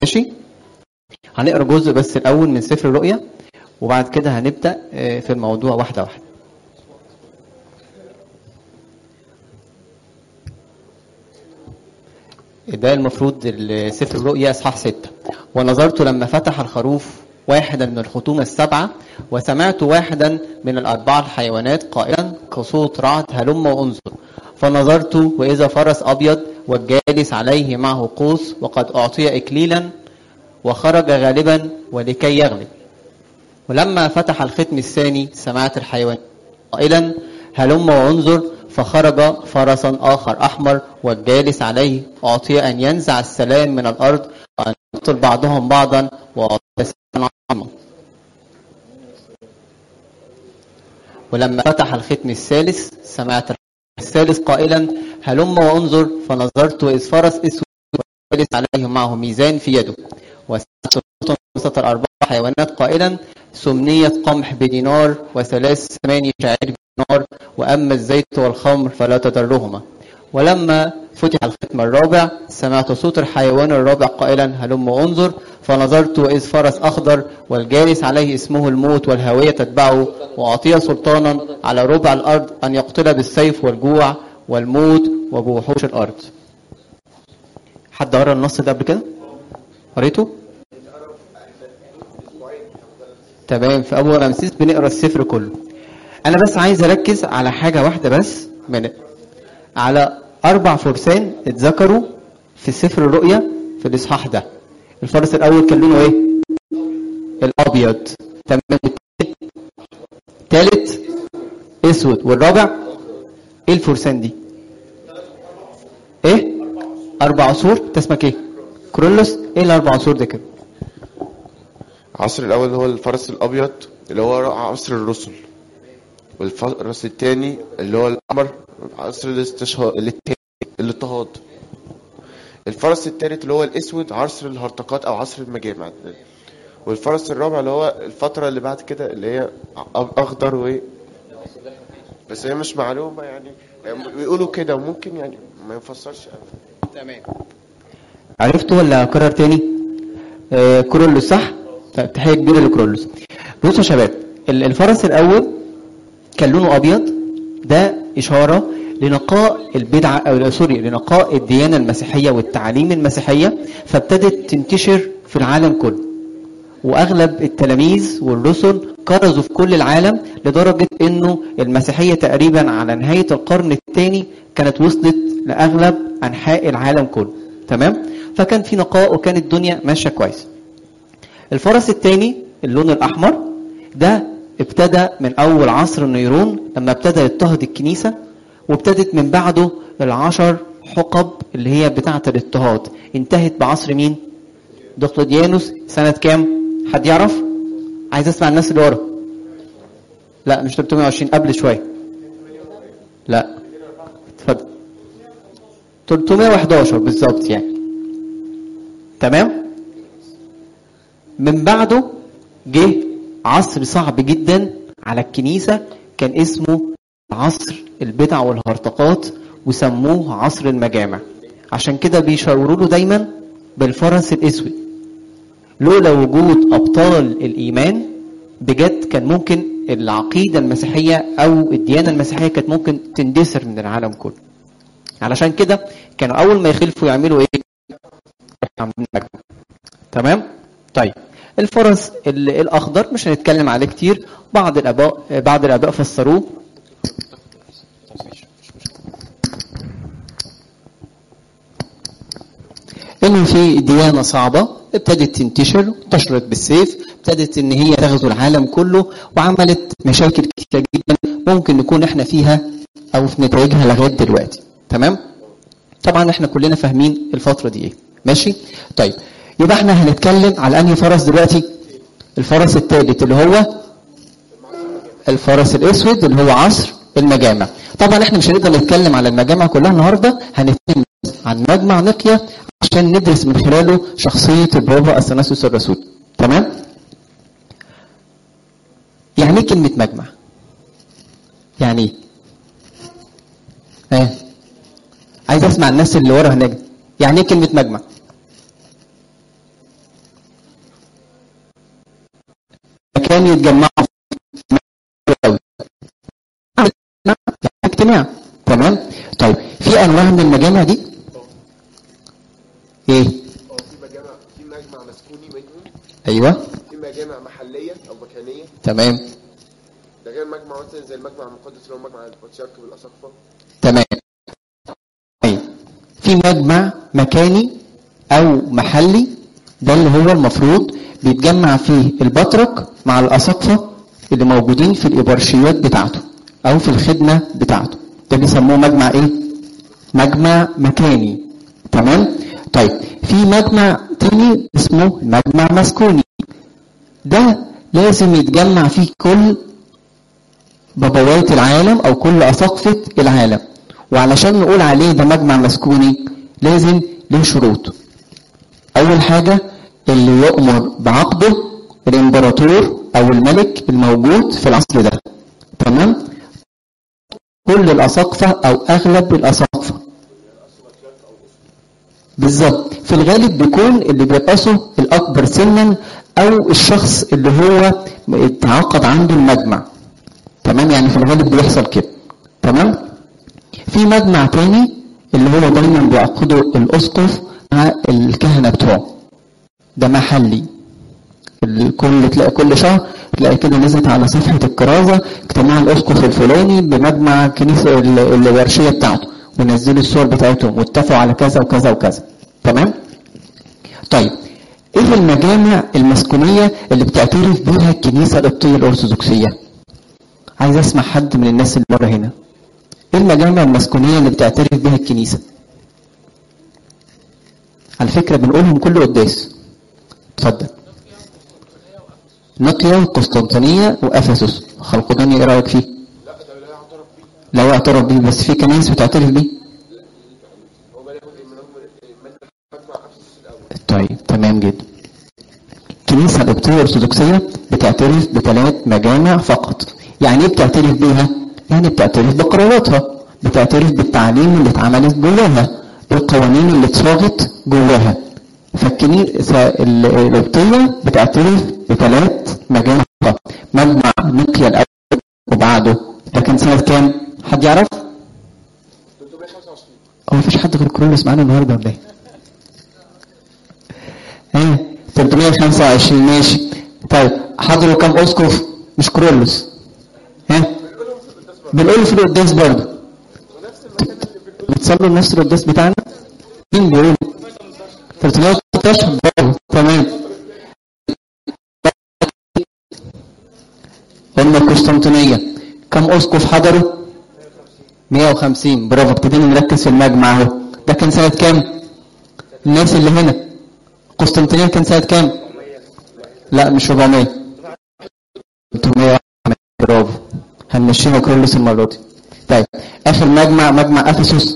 ماشي. هنقرا جزء بس الاول من سفر الرؤيا وبعد كده هنبدا في الموضوع واحده واحده. ده المفروض سفر الرؤيا اصحاح 6. ونظرت لما فتح الخروف واحدا من الختوم السبعه وسمعت واحدا من الاربعه الحيوانات قائلا كصوت رعد هلم وانظر. فنظرت واذا فرس ابيض والجالس عليه معه قوس وقد اعطي اكليلا وخرج غالبا ولكي يغلب. ولما فتح الختم الثاني سمعت الحيوان قائلا هلم وانظر. فخرج فرسا آخر أحمر والجالس عليه أعطي أن ينزع السلام من الأرض وأن يقتل بعضهم بعضا وأعطي سلاما عظيما. ولما فتح الختم الثالث سمعت الثالث قائلا هلم وانظر. فنظرت إذ فرس أسود والجالس عليه معه ميزان في يده وسمعت صوتا وسط الأربع حيوانات قائلا سمنية قمح بدينار وثلاث ثمانية شعير بدينار وأما الزيت والخمر فلا تضرهما. ولما فتح الختم الرابع سمعت صوت الحيوان الرابع قائلا هلم وانظر. فنظرت وإذ فرس أخضر والجالس عليه اسمه الموت والهوية تتبعه وأعطي سلطانا على ربع الأرض أن يقتل بالسيف والجوع والموت وبوحوش الأرض. حد قرأ النص ده قبل كده؟ قريته؟ تمام. في أبو رمسيس بنقرأ السفر كله. أنا بس عايز أركز على حاجة واحدة بس على 4 فرسان اتذكروا في سفر الرؤيا في الإصحاح ده. الفرس الأول كان لونه إيه؟ الأبيض. تمام. الثالث أسود والرابع إيه الفرسان دي؟ إيه؟ 4 عصور. أنت اسمك إيه؟ كرولوس. إيه ال4 عصور ده كده؟ العصر الأول هو الفرس الأبيض اللي هو عصر الرسل، والفرس الثاني اللي هو الأحمر عصر الاضطهاد. الفرس الثالث اللي هو الأسود عصر الهرطقات أو عصر المجامع. والفرس الرابع اللي هو الفترة اللي بعد كده اللي هي أخضر بس هي مش معلومة يعني بيقولوا كده وممكن يعني ما يفسرش. تمام. عرفتوا ولا أكرر تاني؟ كرولوس صح؟ تحية كبيرة لكرولوس. بصوا يا شباب، الفرس الأول كان لونه أبيض. ده إشارة لنقاء البدعة أو لنقاء الديانة المسيحية والتعاليم المسيحية، فابتدت تنتشر في العالم كله. وأغلب التلاميذ والرسل كرزوا في كل العالم لدرجة إنه المسيحية تقريبا على نهاية القرن الثاني كانت وصلت لأغلب أنحاء العالم كله. تمام؟ فكان في نقاء وكانت الدنيا ماشية كويس. الفرس الثاني اللون الأحمر ده ابتدى من أول عصر النيرون لما ابتدى يضطهد الكنيسة، وابتدت من بعده 10 حقب اللي هي بتاعة الاضطهاد. انتهت بعصر مين؟ دقلديانوس. سنة كام؟ حد يعرف؟ عايز اسمع الناس اللي ورا. لا مش 320، قبل شوية. لا اتفضل. 311 بالظبط يعني. تمام. من بعده جه عصر صعب جدا على الكنيسة كان اسمه عصر البدع والهرطقات وسموه عصر المجامع. عشان كده بيشاوروا له دايما بالفرس الاسود. لولا وجود ابطال الايمان بجد كان ممكن العقيدة المسيحية او الديانة المسيحية كانت ممكن تندثر من العالم كله. علشان كده كانوا اول ما يخلفوا يعملوا ايه؟ عاملين مجمع. تمام؟ طيب الفرس الاخضر مش هنتكلم عليه كتير. بعض الاباء فسروه انه في ديانه صعبه ابتدت تنتشر، انتشرت بالسيف، ابتدت ان هي تغزو العالم كله وعملت مشاكل كتير جدا ممكن نكون احنا فيها او في نتائجها لغايه دلوقتي. تمام؟ طبعا احنا كلنا فاهمين الفتره دي ايه. ماشي؟ طيب يبقى احنا هنتكلم على انهي فرس دلوقتي؟ الفرس الثالث اللي هو الفرس الاسود اللي هو عصر المجامع. طبعا احنا مش هنقدر نتكلم على المجامع كلها النهارده، هنتكلم عن مجمع نقيا عشان ندرس من خلاله شخصيه البابا اثناسيوس الرسول. تمام؟ يعني ايه كلمه مجمع؟ يعني ايه؟ عايز اسمع الناس اللي ورا هناك. يعني ايه كلمه مجمع؟ عشان يتجمعوا اجتماع. تمام. طيب في انواع من المجامع دي ايه؟ في مجمع مسكوني منهم. ايوه. في مجامع محليه او مكانيه. تمام. ده غير مجمع مثلا زي المجمع المقدس اللي هو مجمع البطريرك بالاساقفه. تمام. في مجمع مكاني او محلي، ده اللي هو المفروض بيتجمع فيه البطرك مع الاساقفه اللي موجودين في الابرشيات بتاعته او في الخدمه بتاعته، ده بيسموه مجمع ايه؟ مجمع مكاني. تمام. طيب في مجمع تاني اسمه مجمع مسكوني، ده لازم يتجمع فيه كل بابوات العالم او كل اساقفه العالم، وعلشان نقول عليه ده مجمع مسكوني لازم له شروط. اول حاجه اللي يؤمر بعقده الامبراطور او الملك الموجود في العصر ده. تمام. كل الاساقفه او اغلب الاساقفه بالظبط، في الغالب بيكون اللي بيرأسه الاكبر سنا او الشخص اللي هو اتعاقد عنده المجمع. تمام، يعني في الغالب بيحصل كده. تمام. في مجمع تاني اللي هو دايما بيعقده الاسقف مع الكهنه بتوعه، ده محلي. تلاقي كل شهر تلاقي كده نزلت على صفحه الكرازه اجتماع الاسقف الفلاني بمجمع كنيسه الورشيه بتاعته، ونزلوا الصور بتاعتهم واتفقوا على كذا وكذا وكذا. تمام. طيب ايه المجامع المسكونيه اللي بتعترف بها الكنيسه القبطيه الارثوذكسيه؟ عايز اسمع حد من الناس اللي بره هنا. ايه المجامع المسكونيه اللي بتعترف بها الكنيسه؟ على فكره بنقولهم كل قداس. اتفضل. نقيا وقسطنطينيه وافسس. خلقدانيا ايه رايك فيه؟ لا ده لا يعترف بيه. لا يعترف بيه، بس في كنايس بتعترف بيه. هو بقى ياخد من مجمع افسس الاول. طيب تمام جدا. الكنيسه القبطيه الارثوذكسيه بتعترف بثلاث مجامع فقط. يعني ايه بتعترف بيها؟ يعني بتعترف بقراراتها، بتعترف بالتعليم اللي اتعملت جواها، بالقوانين اللي اتصاغت جواها. فالكنيسه القبطيه بتعترف بثلاث مجامع فقط. مجمع نقيا الاول وبعده ده كان سنه كام؟ حد يعرف؟ 325. هو مفيش حد غير كرولوس معانا النهارده ولا ايه؟ ايه 325 ماشي. طيب حضروا كام اسقف؟ مش كرولوس. ها؟ بنقول في القداس برضه. بتصلوا نفس القداس بتاعنا؟ مين بيقول؟ 313 برضه. تمام. قلنا القسطنطينيه كم اسقف حضروا؟ 150. برافو. ابتدينا نركز في المجمع اهو. ده كان سنه كام؟ الناس اللي هنا قسطنطينيه كان سنه كام؟ لا مش 400. 300. برافو. هنمشيها كرولوس المره دي. طيب اخر مجمع افسس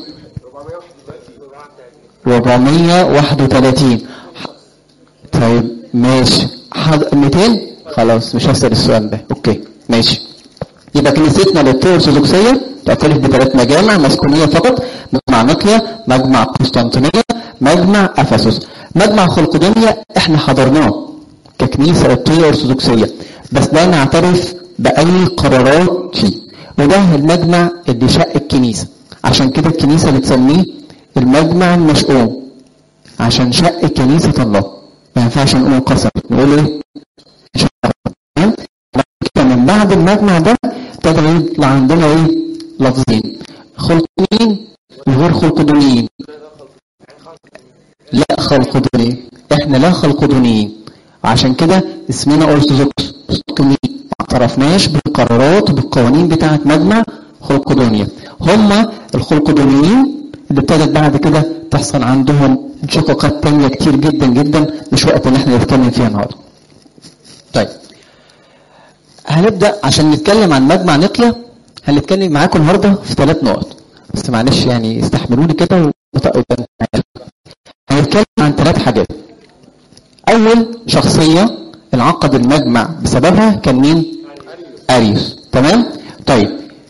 431. طيب ماشي. 200. خلاص مش هسأل السؤال ده. اوكي ماشي. يبقى كنيستنا الارثوذكسيه تعترف بثلاث مجامع مسكونيه فقط: مجمع نقيا، مجمع قسطنطينيه، مجمع افسس. مجمع خلقدونيا احنا حضرناه ككنيسه قبطيه ارثوذكسيه، بس لا نعترف باي قرارات فيه، وده المجمع اللي شق الكنيسه. عشان كده الكنيسه بتسميه المجمع المشؤوم، عشان شق كنيسه الله. ما ينفعش نقول قسم، نقول ايه؟ من بعد المجمع ده ابتدى يطلع عندنا ايه؟ لفظين: خلقدونيين وغير خلقدونيين. لا خلقدونيين، احنا لا خلقدونيين، عشان كده اسمنا ارثوذكس. ما اعترفناش بالقرارات وبالقوانين بتاعه مجمع خلقدونيا. هم الخلقدونيين اللي ابتدت بعد كده تحصل عندهم انشقاقات تانية كتير جدا جدا، مش وقت ان احنا نتكلم فيها النهارده. طيب هنبدا عشان نتكلم عن مجمع نقيا. هنتكلم معاكم النهارده في 3 نقط، بس معلش يعني استحملوني كده. هنتكلم عن 3 حاجات. اول شخصيه انعقد المجمع بسببها كان مين؟ اريوس. تمام. طيب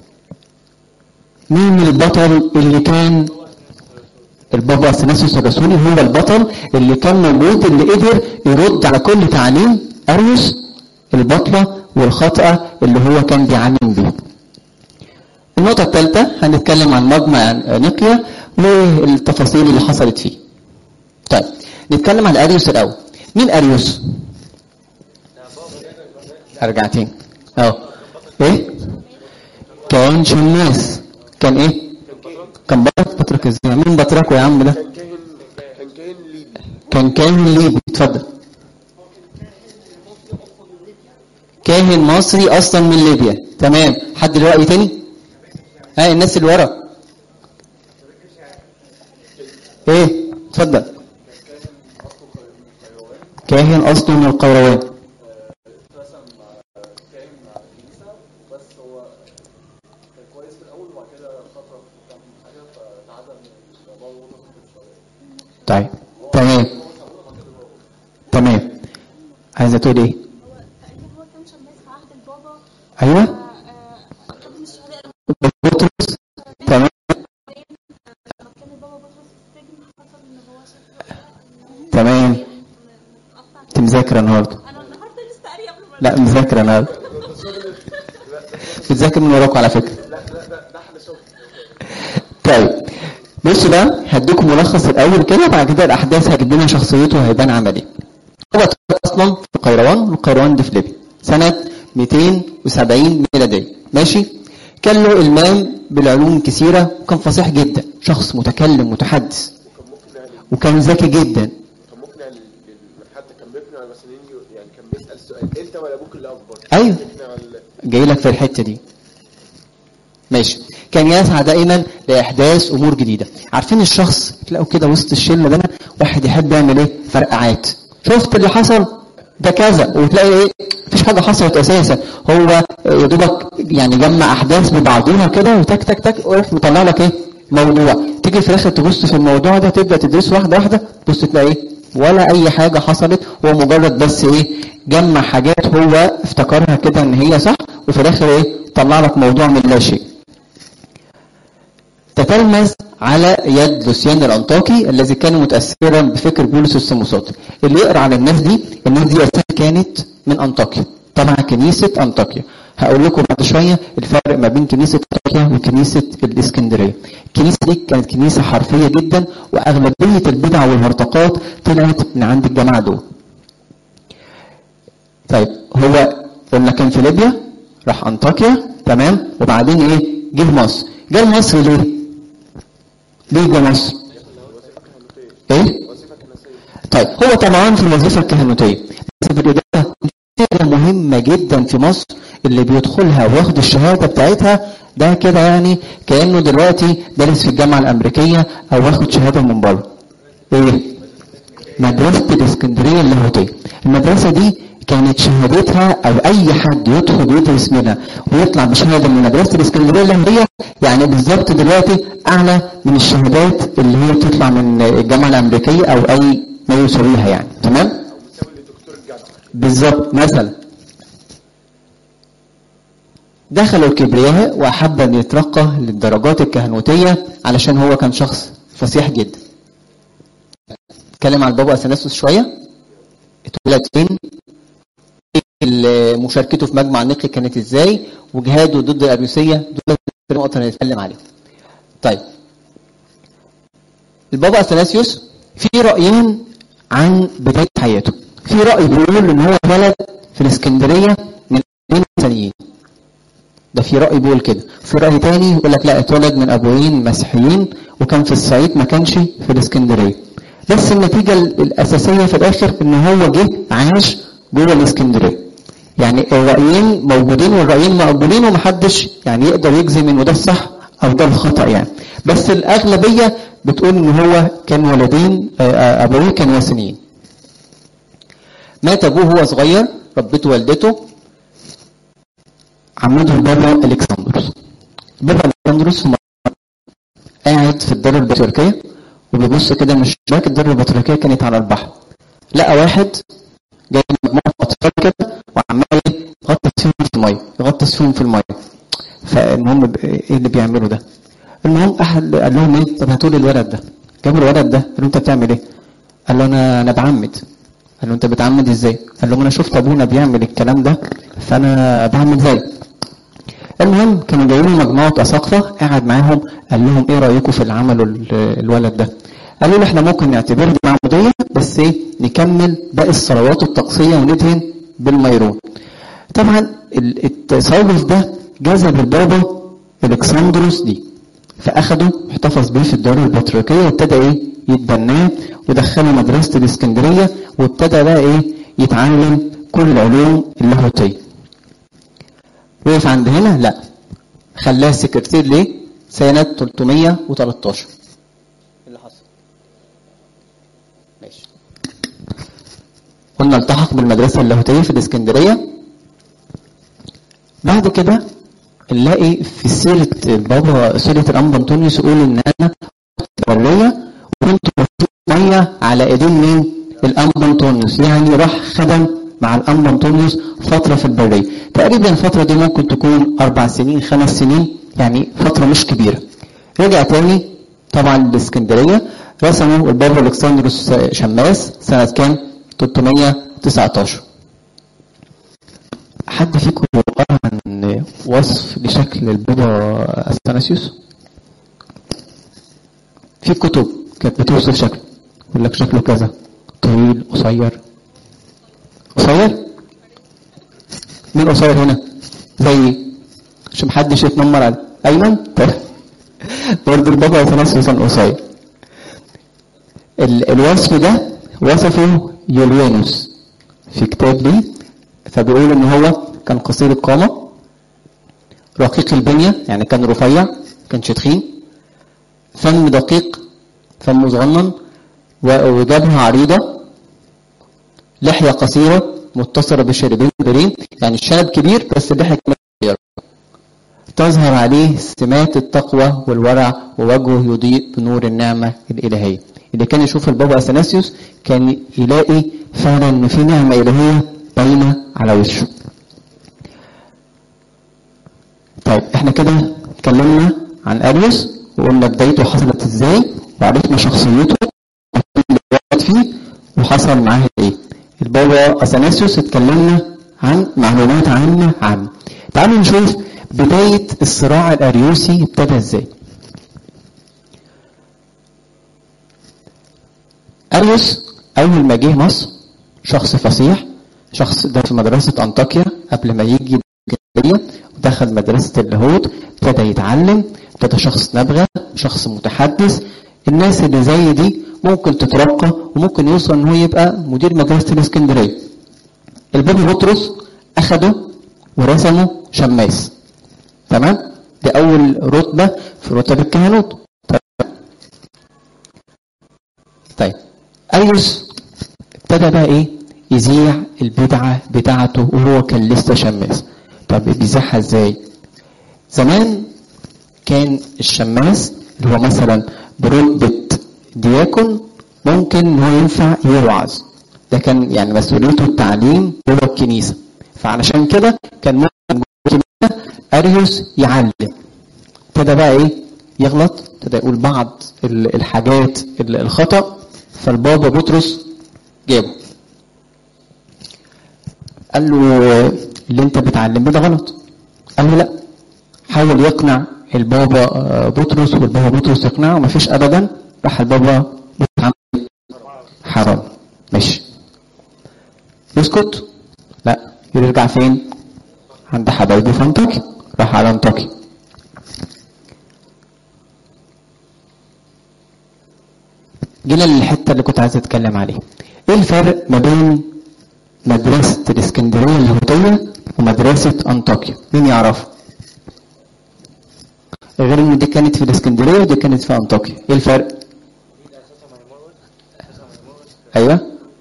مين البطل اللي كان؟ البابا اثناسيوس الرسولي هو البطل اللي كان موجود، اللي قدر يرد على كل تعليم اريوس البطله والخطأ اللي هو كان بيعلم بيه. النقطة الثالثة هنتكلم عن مجمع نقيا والتفاصيل اللي حصلت فيه. طيب نتكلم عن أريوس الأول. مين أريوس؟ أرجع تاني إيه؟ كان شماس. كان إيه؟ كان بطرك إزاي؟ مين بطركه يا عم ده؟ كان كاهن ليبي. اتفضل. كاهن مصري أصلا من ليبيا. تمام. حد له رأي تاني؟ الناس اللي ورا ايه؟ اتفضل. كاهن اصله من القيروان. طيب تمام. عايزه تقول ايه؟ ايوه بطرس. تمام تمام. انت مذاكره النهارده؟ لا مذاكره النهارده. بتذاكر من وراكم على فكره. طيب بصوا بقى هديكم ملخص الاول كده، بعد كده الاحداث هتجيب لنا شخصيته وهيبان عملي. هو اصلا في القيروان، والقيروان دي في ليبيا سنه 270 ميلاديه. ماشي. كان له المام بالعلوم كثيره، وكان فصيح جدا، شخص متكلم متحدث، وكان ذكي جدا. كان مقنع حتى كان بيقنع المسنين، يعني كان بيسال سؤال انت ولا ابوك اللي اكبر. ايوه جاي لك في الحته دي. ماشي. كان يسعى دائما لاحداث امور جديده. عارفين الشخص تلاقوا كده وسط الشله ده واحد يحب يعمل ايه؟ فرقعات. شفت اللي حصل ده كذا، وتلاقي ايه؟ مفيش حاجه حصلت اساسا. هو يا دوبك يعني جمع احداث ببعضها كده وتك تك تك ويروح مطلع لك ايه؟ موضوع. تيجي في الاخر تبص في الموضوع ده، تبدا تدرسه واحده واحده، تبص تلاقي ايه؟ ولا اي حاجه حصلت. هو مجرد بس ايه؟ جمع حاجات هو افتكرها كده ان هي صح، وفي الاخر ايه؟ طلع لك موضوع من لا شيء. تتلمذ على يد لوسيان الأنطاكي الذي كان متأثرا بفكر بولس السموساطي. اللي يقرأ على الناس دي أساسا كانت من أنطاكيا، طبعا كنيسة أنطاكيا. هقول لكم بعد شوية الفرق ما بين كنيسة أنطاكيا وكنيسة الإسكندرية. الكنيسة دي كانت كنيسة حرفية جدا، وأغلبية البدع والهرطقات طلعت من عند الجماعة دول. طيب هو قلنا كان في ليبيا، راح أنطاكيا، تمام، وبعدين إيه؟ جه مصر. جه مصر ليه؟ ليه جه مصر؟ ايه؟ طيب هو طبعا في الوظيفه الكهنوتيه، بس في الاداره حاجه مهمه جدا في مصر، اللي بيدخلها وياخد الشهاده بتاعتها ده كده يعني كانه دلوقتي دارس في الجامعه الامريكيه او واخد شهاده من بره. ايه؟ مدرسه الاسكندريه اللاهوتيه. المدرسه دي كانت شهادتها او اي حد يدخل يدرس منها ويطلع بشهاده من مدرسه الاسكندريه اللاهوتيه، يعني بالظبط دلوقتي اعلى من الشهادات اللي هي بتطلع من الجامعه الامريكيه او اي ما يساويها يعني. تمام؟ بالظبط. مثلا دخلوا الكبرياء واحب ان يترقى للدرجات الكهنوتيه علشان هو كان شخص فصيح جدا. اتكلم عن البابا اثناسيوس شويه. اتولد فين؟ مشاركته في مجمع النقي كانت ازاي، وجهاده ضد الاريوسيه. دول النقطه اللي هنتكلم عليها. طيب البابا اثناسيوس في رايين عن بدايه حياته. في راي بيقول ان هو اتولد في الاسكندريه من ابوين ثانيين، ده في راي بيقول كده. في راي تاني يقول لك لا، اتولد من ابوين مسيحيين وكان في الصعيد، ما كانش في الاسكندريه. بس النتيجه الاساسيه في الاخر ان هو جه عاش جوه الاسكندريه. يعني الرايين موجودين والرايين مقبولين، ومحدش يعني يقدر يجزم انه ده الصح او ده الخطا يعني. بس الاغلبيه بتقول ان هو كان ولدين، ابويه كانوا وثنيين. مات ابوه وهو صغير، ربته والدته عمته البابا الكسندروس. البابا الكسندروس قاعد في الدار البطريركيه وبيبص كده من الشباك. الدار البطريركيه كانت على البحر. لقى واحد جاي مجموعه اطفال كده وعمال يغطس فيهم في الميه. فالمهم ايه اللي بيعملوا ده؟ المهم احد قال لهم ايه؟ طب هاتوا لي الولد ده. جابوا الولد ده، قال له انت بتعمل ايه؟ قال له انا بعمد. قال له انت بتعمد ازاي؟ قال له انا شفت ابونا بيعمل الكلام ده فانا بعمل زي. المهم كانوا جايين مجموعه اساقفه، قاعد معاهم قال لهم ايه رايكم في اللي عمله الولد ده؟ قالوا له احنا ممكن نعتبر دي معموديه بس ايه نكمل باقي الصلوات الطقسيه وندهن بالميرون. طبعا التصوف ده جذب البابا الكسندروس دي، فاخده احتفظ بيه في الدار البطريركيه وابتدى ايه يتبناه ودخله مدرسه الاسكندريه وابتدى بقى ايه يتعلم كل العلوم اللاهوتيه. وقف عند هنا؟ لا، خلاه سكرتير ليه سنه 313. اللي حصل ماشي. قلنا التحق بالمدرسه اللاهوتيه في الاسكندريه. بعد كده نلاقي في سيره البابا سيره الانبا انطونيوس يقول ان انا بريه وكنت بشوف ميه على ايدين مين؟ الانبا انطونيوس، يعني راح خدم مع الانبا انطونيوس فتره في البريه. تقريبا الفتره دي ممكن تكون 4 سنين 5 سنين، يعني فتره مش كبيره. رجع تاني طبعا الاسكندريه، رسموا البابا الكسندروس شماس سنه كام؟ 319. حد فيكم قرأ عن وصف لشكل البابا اثناسيوس؟ في كتب كانت بتوصف شكله، يقول لك شكله كذا، طويل قصير. قصير؟ مين قصير هنا؟ زي عشان محدش يتنمر عليه. ايمن؟ برضه البابا اثناسيوس قصير. الوصف ده وصفه يوليانوس في كتاب ليه، فبيقول ان هو كان قصير القامة، رقيق البنية يعني كان رفيع، كانش تخين، فم دقيق، فم صغنن، وجبهة عريضة، لحية قصيرة متصلة بشاربين كبيرين، يعني الشنب كبير بس اللحية كمان صغيرة. تظهر عليه سمات التقوى والورع ووجهه يضيء بنور النعمة الإلهية. اللي كان يشوف البابا اثناسيوس كان يلاقي فعلا ان في نعمة إلهية باينة على وشه. طيب احنا كده اتكلمنا عن اريوس وقلنا بدايته حصلت ازاي وعرفنا شخصيته اللي وقت فيه وحصل معاه ايه. البابا اثناسيوس اتكلمنا عن معلومات عامة. تعالوا نشوف بداية الصراع الاريوسي ابتدى ازاي. اريوس اول ما جه مصر شخص فصيح، شخص ده في مدرسة انطاكيا قبل ما يجي الاسكندرية، ودخل مدرسة اللاهوت، ابتدى يتعلم، ابتدى شخص نابغة، شخص متحدث. الناس اللي زي دي ممكن تترقى وممكن يوصل ان هو يبقى مدير مدرسة الاسكندرية. البابا بطرس اخده ورسمه شماس. تمام؟ دي اول رتبة في رتب الكهنوت. طيب اريوس ابتدى بقى ايه يذيع البدعة بتاعته وهو كان لسه شماس. طب بيذيعها ازاي؟ زمان كان الشماس اللي هو مثلا برتبة دياكون ممكن هو ينفع يوعظ، ده كان يعني مسؤوليته التعليم جوه الكنيسة، فعلشان كده كان ممكن اريوس يعلم. ابتدى بقى ايه يغلط، ابتدى يقول بعض الحاجات الخطأ، فالبابا بطرس جابه قال له اللي انت بتعلمه ده غلط. قال له لا، حاول يقنع البابا بطرس، والبابا بطرس يقنعه مفيش ابدا. راح البابا حرام ماشي يسكت؟ لا، يرجع فين؟ عند حبايبه في انطاكيا. راح على انطاكيا. جينا للحته اللي كنت عايز اتكلم عليها. ايه الفرق ما بين مدرسه الاسكندريه اللاهوتيه ومدرسه انطاكيا؟ مين يعرف؟ غير ان دي كانت في الاسكندريه ودي كانت في انطاكيا، ايه الفرق؟ ايوه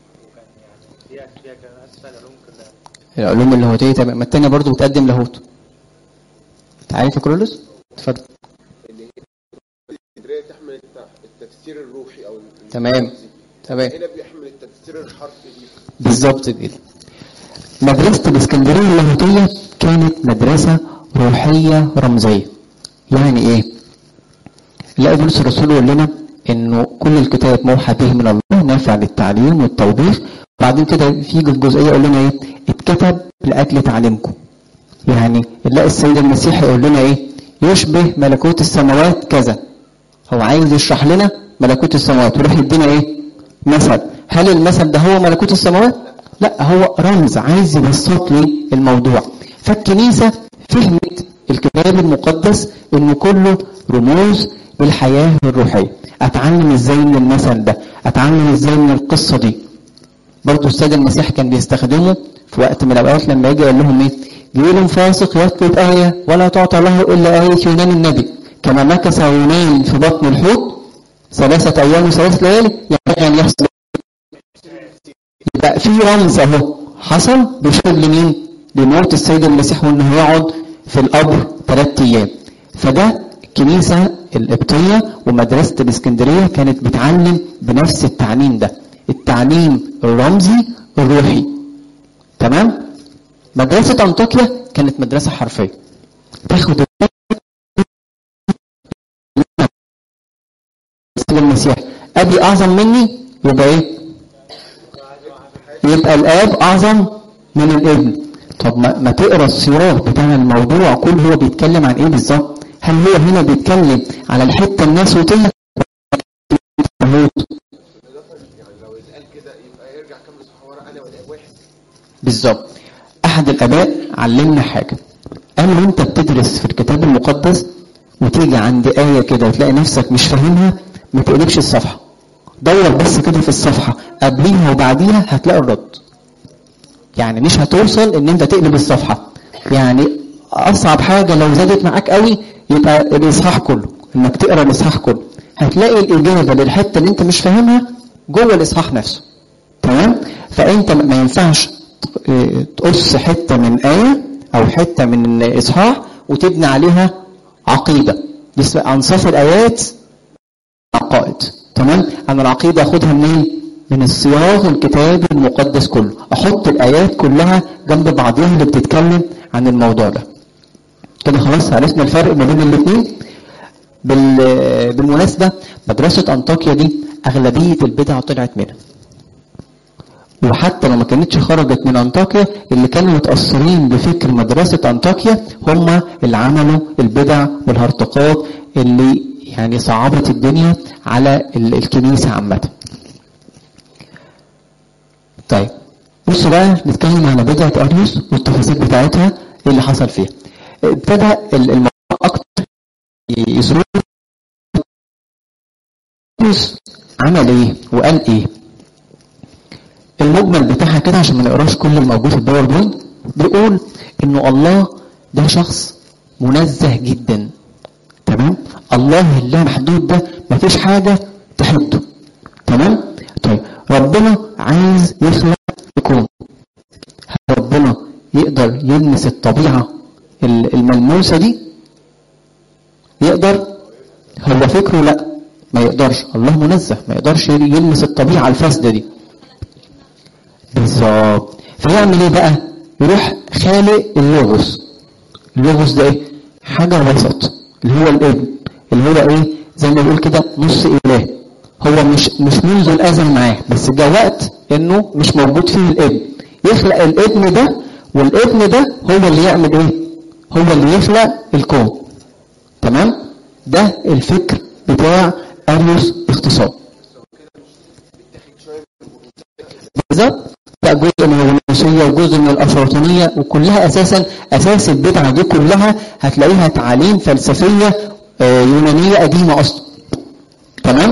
العلوم اللاهوتيه. تمام. ما الثانيه برضه بتقدم لاهوت. عارف يا كرولوس؟ اتفضل. الاسكندريه تحمل التفسير الروحي او تمام هنا بيحمل التفسير الحرفي بالظبط كده. مدرسه الاسكندريه اللاهوتيه كانت مدرسه روحيه رمزيه. يعني ايه؟ لا، بولس الرسول يقول لنا انه كل الكتاب موحى به من الله نافع للتعليم والتوبيخ بعدين كده في جزئيه يقول لنا ايه؟ اتكتب لاجل تعليمكم. يعني نلاقي السيد المسيح يقول لنا ايه؟ يشبه ملكوت السماوات كذا. هو عايز يشرح لنا ملكوت السماوات ويروح يدينا ايه؟ مثل. هل المثل ده هو ملكوت السماوات؟ لا، هو رمز عايز يبسط لي الموضوع. فالكنيسه فهمت الكتاب المقدس انه كله رموز للحياه الروحيه. اتعلم ازاي من المثل ده؟ اتعلم ازاي من القصه دي؟ برضه السيد المسيح كان بيستخدمه في وقت من الاوقات لما يجي يقول لهم ايه؟ يقول فاسق يطلب آية ولا تعطى له إلا آية يونان النبي، كما مكث يونان في بطن الحوت 3 أيام و3 ليالي ينبغي أن يحصل. يبقى في رمز أهو حصل بيشير لمين؟ لموت السيد المسيح وإنه يقعد في القبر 3 أيام. فده الكنيسة القبطية ومدرسة الإسكندرية كانت بتعلم بنفس التعليم ده، التعليم الرمزي الروحي. تمام؟ مدرسة أنطاكيا كانت مدرسة حرفية، تاخد المسيح أبي أعظم مني، يبقى إيه؟ يبقى الآب أعظم من الابن. طب ما تقرأ السياق بتاع الموضوع كله هو بيتكلم عن إيه بالظبط؟ هل هو هنا بيتكلم على الحتة الناسوتية؟ بالظبط. أحد الآباء علمنا حاجة، قال له أنت بتدرس في الكتاب المقدس وتيجي عند آية كده وتلاقي نفسك مش فاهمها، ما تقلبش الصفحة، دور بس كده في الصفحة قبليها وبعديها هتلاقي الرد. يعني مش هتوصل ان انت تقلب الصفحة. يعني اصعب حاجة لو زادت معاك قوي يبقى الاصحاح كله، انك تقرأ الاصحاح كله، هتلاقي الاجابة للحتة اللي انت مش فاهمها جوه الاصحاح نفسه. تمام؟ فانت ما ينفعش تقص حتة من آية او حتة من اصحاح وتبني عليها عقيدة. دي انصاف الايات عقائد. تمام؟ انا العقيدة اخدها منين؟ من الصياغ الكتاب المقدس كله، احط الايات كلها جنب بعضها اللي بتتكلم عن الموضوع ده. كده خلاص عرفنا الفرق ما بين الاثنين. بالمناسبة مدرسة أنطاكيا دي اغلبية البدع طلعت منها، وحتى لو ما كانتش خرجت من أنطاكيا اللي كانوا متأثرين بفكر مدرسة أنطاكيا هم اللي عملوا البدع والهرطقات اللي يعني صعبت الدنيا على الكنيسة عامة. طيب بصوا بقى نتكلم على بدعة أريوس والتفاصيل بتاعتها ايه اللي حصل فيها. ابتدى الموضوع أكتر يسرون أريوس عمل ايه وقال ايه. المجمل بتاعها كده عشان ما نقراش كل الموجود في الباوربوينت، بيقول انه الله ده شخص منزه جدا. تمام؟ الله اللا محدود ده مفيش حاجة تحده. تمام؟ طيب ربنا عايز يخلق الكون، هل ربنا يقدر يلمس الطبيعة الملموسة دي؟ يقدر؟ هو فكره لا، ما يقدرش. الله منزه، ما يقدرش يلمس الطبيعة الفاسدة دي. بالظبط. فيعمل ايه بقى؟ يروح خالق اللوغوس. اللوغوس ده ايه؟ حاجة وسط اللي هو الابن، اللي هو ايه؟ زي ما بيقول كده نص اله. هو مش منذ الازل معاه، بس جاء وقت انه مش موجود فيه الابن، يخلق الابن ده، والابن ده هو اللي يعمل ايه؟ هو اللي يخلق الكون. تمام؟ ده الفكر بتاع أريوس باختصار. بالظبط. جزء من الغنوصية وجزء من الأفلاطونية، وكلها أساس البدعة دي كلها هتلاقيها تعاليم فلسفية يونانية قديمة أصلا. تمام؟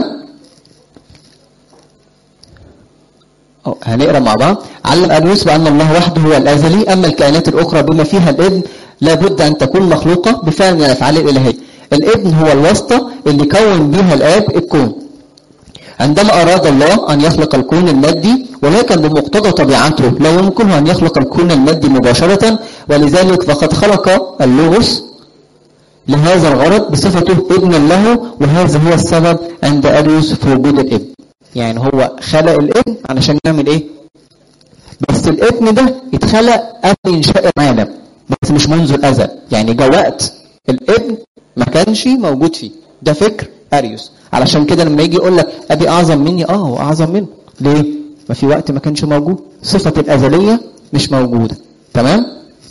هنقرأ مع بعض. علم أريوس بأن الله وحده هو الأزلي، أما الكائنات الأخرى بما فيها الابن لابد أن تكون مخلوقة بفعل من الأفعال الإلهية. الابن هو الواسطة اللي كون بها الآب الكون. عندما أراد الله أن يخلق الكون المادي، ولكن بمقتضى طبيعته لا يمكنه أن يخلق الكون المادي مباشرة، ولذلك فقد خلق اللوغوس لهذا الغرض بصفته ابنا له، وهذا هو السبب عند أريوس في وجود الابن. يعني هو خلق الابن علشان يعمل ايه؟ بس الابن ده اتخلق قبل إنشاء العالم، بس مش منذ الأزل. يعني جاء وقت الابن ما كانش موجود فيه. ده فكر أريوس. علشان كده لما يجي يقول لك أبي أعظم مني، هو أعظم منه. ليه؟ ما في وقت ما كانش موجود، صفة الأزلية مش موجودة. تمام؟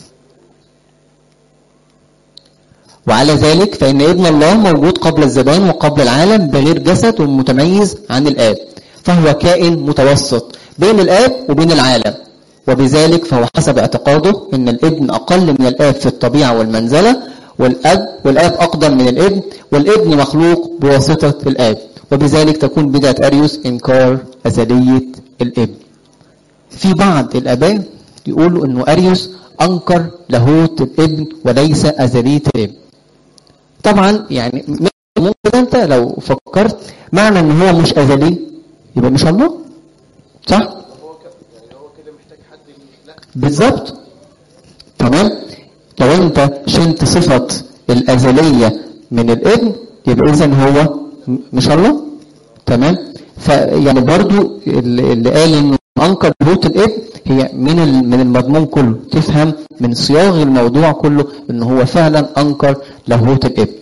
وعلى ذلك فإن ابن الله موجود قبل الزمان وقبل العالم بغير جسد ومتميز عن الآب، فهو كائن متوسط بين الآب وبين العالم، وبذلك فهو حسب اعتقاده إن الابن أقل من الآب في الطبيعة والمنزلة، والآب أقدم من الابن، والابن مخلوق بواسطة الآب، وبذلك تكون بدعة أريوس إنكار أزلية الابن. في بعض الآباء يقولوا إنه أريوس أنكر لاهوت الابن وليس أزلية الابن. طبعا يعني ممكن أنت لو فكرت معنى إن هو مش أزلي يبقى مش الله، صح؟ هو كده محتاج حد يخلق. بالظبط. تمام. لو أنت شلت صفة الأزلية من الابن يبقى إذن هو مش الله. تمام. فيعني برضو اللي قال إنه أنكر لاهوت الابن هي من المضمون كله، تفهم من صياغ الموضوع كله إنه هو فعلا أنكر لاهوت الابن.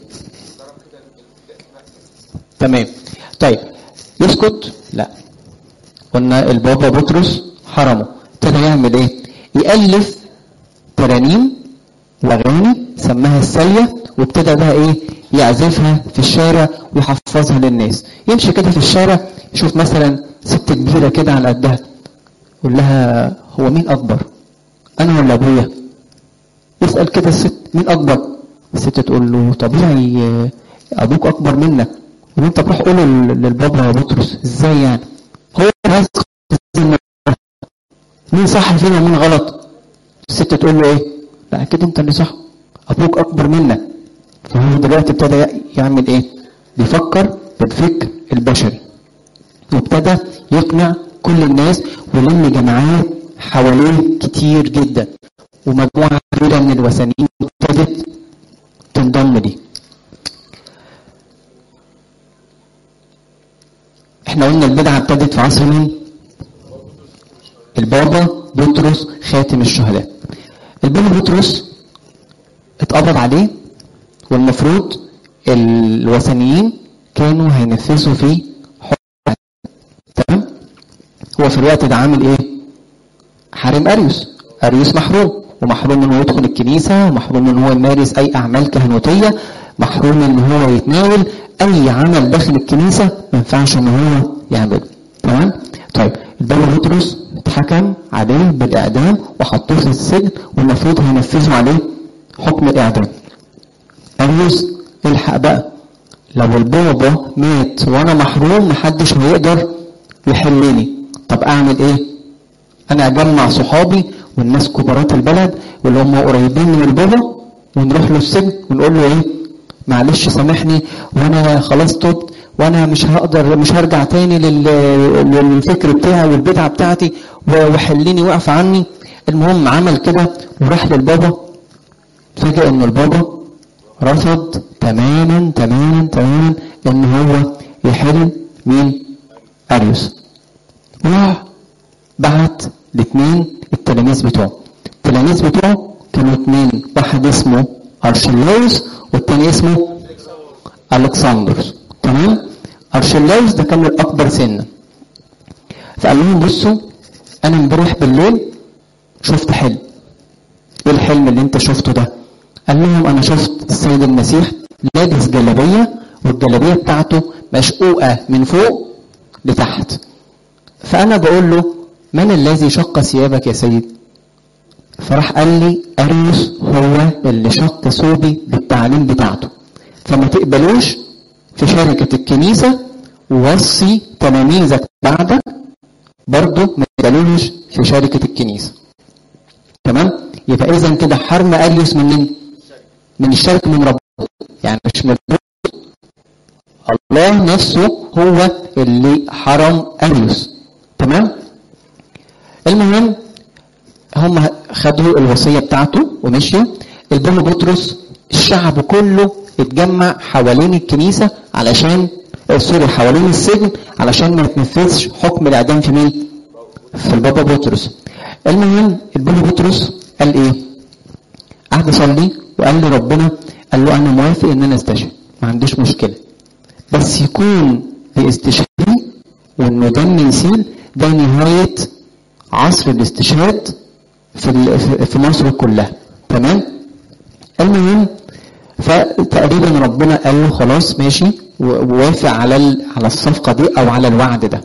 تمام. طيب يسكت؟ لا. قلنا البابا بطرس حرمه، ابتدى يعمل ايه؟ يألف ترانيم واغاني سماها السالية، وابتدى بقى ايه؟ يعزفها في الشارع ويحفظها للناس. يمشي كده في الشارع يشوف مثلا ست كبيرة كده على قدها، يقول لها هو مين اكبر؟ انا ولا ابويا؟ يسأل كده الست مين اكبر؟ الست تقول له طبيعي ابوك اكبر منك. وانت تروح قوله للبابا بطرس ازاي يعني؟ هو عايز مين صح فينا ومين غلط؟ الست تقول له ايه؟ لا كده انت اللي صح، ابوك اكبر منك. فهو دلوقتي ابتدى يعمل ايه؟ بيفكر بالفكر البشري، وابتدى يقنع كل الناس ولم جماعات حواليه كتير جدا، ومجموعه كبيره من الوثنيين ابتدت تنضم ليه. احنا قلنا البدعه ابتدت في عصر مين؟ البابا بطرس خاتم الشهداء. البابا بطرس اتقبض عليه، والمفروض الوثنيين كانوا هينفذوا فيه حكم. تمام. هو في الوقت ده عامل ايه؟ حارم اريوس محروم، ومحروم ان هو يدخل الكنيسه، ومحروم ان هو يمارس اي اعمال كهنوتيه، محروم ان هو يتناول اي عمل داخل الكنيسه ما ينفعش ان هو يعمله. تمام. طيب البابا بطرس اتحكم عليه بالاعدام وحطوه في السجن، والمفروض هينفذوا عليه حكم الاعدام. اريوس الحق بقى، لو البابا مات وانا محروم محدش هيقدر يحلني، طب اعمل ايه؟ انا اجمع صحابي والناس كبارات البلد واللي هم قريبين من البابا ونروح له السجن ونقول له ايه؟ معلش سامحني وانا خلاص تبت وانا مش هرجع تاني للفكر بتاعي والبدعه بتاعتي وحليني واقف عني. المهم عمل كده وراح للبابا، فجأة ان البابا رفض تماما تماما تماما ان هو يحل مين؟ اريوس. وراح بعت الاثنين التلاميذ بتوعه. التلاميذ بتوعه كانوا اثنين، واحد اسمه ارشلاوس والتاني اسمه الكسندروس. تمام. ارشلاوس ده كان الاكبر سنا، فقال لهم بصوا انا امبارح بالليل شفت حلم. ايه الحلم اللي انت شفته ده؟ قال لهم انا شفت السيد المسيح لابس جلابيه، والجلابيه بتاعته مشقوقه من فوق لتحت، فانا بقول له من الذي شق ثيابك يا سيد؟ فراح قال لي اريوس هو اللي شق ثوبي بالتعليم بتاعته، فما تقبلوش في شركة الكنيسة، ووصي تلاميذك بعدك برضه ما تقبلوش في شركة الكنيسة. تمام. يبقى اذا كده حرم اريوس من الشركة من ربنا، يعني مش من الله نفسه هو اللي حرم اريوس. تمام. المهم هم خدوا الوصية بتاعته ومشيوا. البابا بطرس الشعب كله اتجمع حوالين الكنيسة علشان حوالين السجن علشان ما يتنفذش حكم الاعدام في مين؟ في البابا بطرس. المهم البابا بطرس قال ايه؟ قعد يصلي وقال لربنا، قال له انا موافق ان انا استشهد، ما عنديش مشكلة، بس يكون باستشهادي وانه دم يسيل ده نهاية عصر الاستشهاد في مصر كلها. تمام. المهم فتقريبا ربنا قال له خلاص ماشي ووافق على الصفقة دي او على الوعد ده.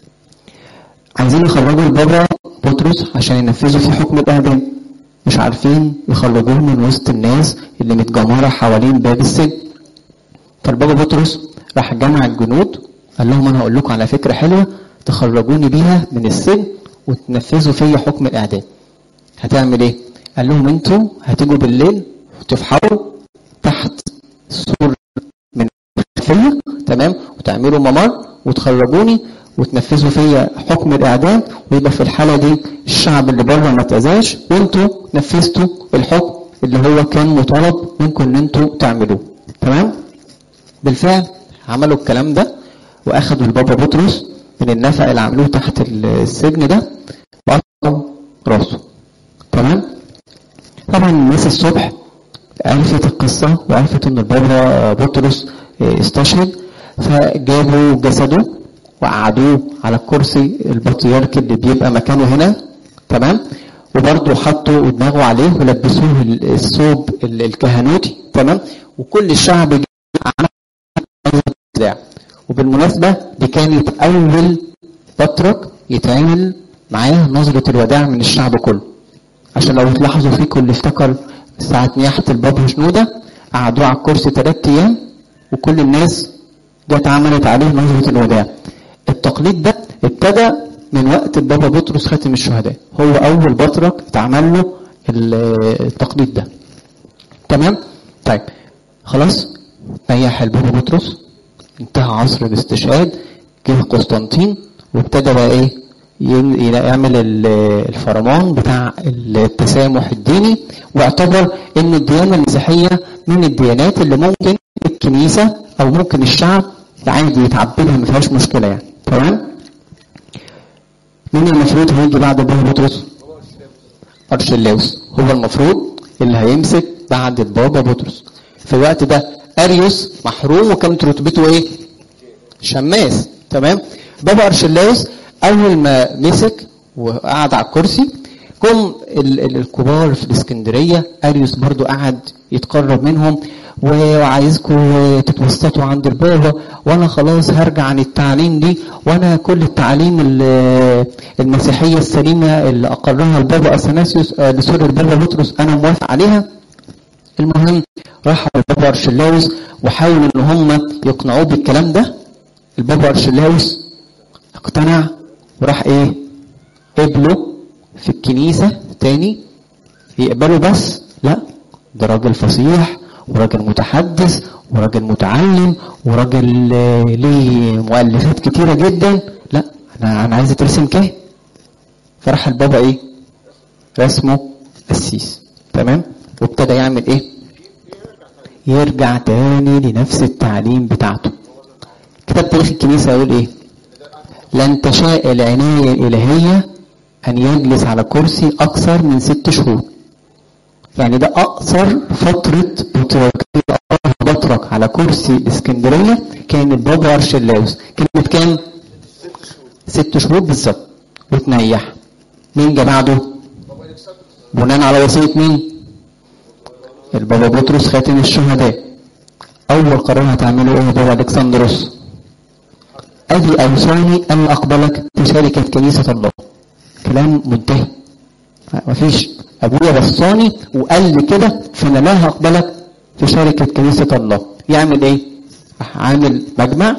عايزين يخرجوا البابا بطرس عشان ينفذوا في حكم الاعدام، مش عارفين يخرجوه من وسط الناس اللي متجمهرة حوالين باب السجن. فالبابا بطرس راح جمع الجنود قال لهم انا هقول لكم على فكرة حلوة تخرجوني بيها من السجن وتنفذوا فيا حكم الاعدام. هتعمل ايه؟ قال لهم انتوا هتيجوا بالليل وتفحروا تحت السور من الخلفية، تمام، وتعملوا ممر وتخرجوني وتنفذوا فيا حكم الاعدام، ويبقى في الحالة دي الشعب اللي بره ما تأذاش وانتوا نفذتوا الحكم اللي هو كان مطالب منكم ان انتوا تعملوه. تمام. بالفعل عملوا الكلام ده واخدوا البابا بطرس من النفق اللي عملوه تحت السجن ده وقطعوا راسه. تمام. طبعا الناس الصبح عرفت القصة وعرفت ان البابا بطرس استشهد، فجابوا جسده وقعدوه على الكرسي البطريركي اللي بيبقى مكانه هنا. تمام. وبرضه حطوا دماغه عليه ولبسوه الثوب الكهنوتي. تمام. وكل الشعب عمل وداع. وبالمناسبة دي كانت أول بطرك يتعمل معاه نظرة الوداع من الشعب كله، عشان لو تلاحظوا فيكم اللي افتكر ساعة نياحة البابا شنودة قعدوه على الكرسي 3 أيام وكل الناس جت عملت عليه نظرة الوداع. التقليد ده ابتدى من وقت البابا بطرس خاتم الشهداء، هو أول بطرك اتعمل له التقليد ده. تمام. طيب خلاص نيح البابا بطرس، انتهى عصر الاستشهاد، جه قسطنطين وابتدى بقى ايه يعمل الفرمان بتاع التسامح الديني، واعتبر ان الديانة المسيحية من الديانات اللي ممكن الكنيسة او ممكن الشعب عادي يتعبدها ما فيهاش مشكلة يعني. تمام. مين المفروض هيجي بعد البابا بطرس؟ أرشلاوس هو المفروض اللي هيمسك بعد البابا بطرس. في الوقت ده أريوس محروم وكانت رتبته ايه؟ شماس. تمام. بابا أرشلاوس اول ما مسك وقعد على الكرسي جم الكبار في الاسكندرية، أريوس برضو قعد يتقرب منهم وعايزكم تتوسطوا عند البابا، وانا خلاص هرجع عن التعليم دي، وانا كل التعليم المسيحية السليمة اللي اقرها البابا اثناسيوس البابا بطرس انا موافق عليها. المهم راح البابا أرشلاوس وحاولوا ان هم يقنعوه بالكلام ده. البابا أرشلاوس اقتنع وراح ايه قبله في الكنيسة تاني. يقبله بس لا، ده راجل فصيح وراجل متحدث وراجل متعلم وراجل ليه مؤلفات كتيرة جدا، لا انا عايز اترسم كاهن. فرح البابا ايه رسمه قسيس. تمام. وابتدى يعمل ايه؟ يرجع تاني لنفس التعليم بتاعته. كتاب تاريخ الكنيسة يقول ايه؟ لن تشاء العناية الإلهية أن يجلس على كرسي أكثر من 6 شهور. يعني ده أقصر فترة بطرك على كرسي الإسكندرية كان البابا أرشلاوس. كانت كام؟ 6 شهور بالظبط وتنيح. مين جا بعده؟ بناء على وصية مين؟ البابا بطرس خاتم الشهداء. أول قرار هتعمله إيه يا بابا ألكسندروس؟ أبي أوصاني أن أقبلك في شركة كنيسة الله. كلام منتهي، مفيش أبويا وصاني وقال لي كده فأنا لا هقبلك في شركة كنيسة الله. يعمل إيه؟ عامل مجمع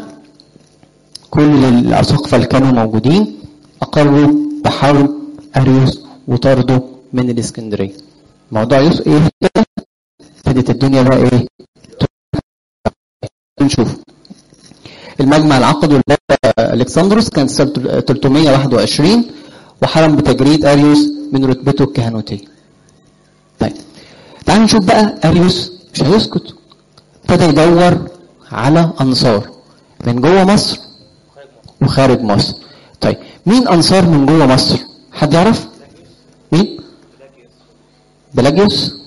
كل الأساقفة اللي كانوا موجودين أقروا بحرب أريوس وطردوا من الإسكندرية. موضوع إيه كده؟ ابتدت الدنيا بقى إيه؟ نشوف المجمع العقد والبابا ألكسندروس كان سنة 321 وحرم بتجريد أريوس من رتبته الكهنوتية. طيب تعالوا نشوف بقى أريوس مش هيسكت، ابتدى يدور على أنصار من جوه مصر وخارج مصر. طيب مين أنصار من جوه مصر؟ حد يعرف؟ مين؟ بلاجيوس؟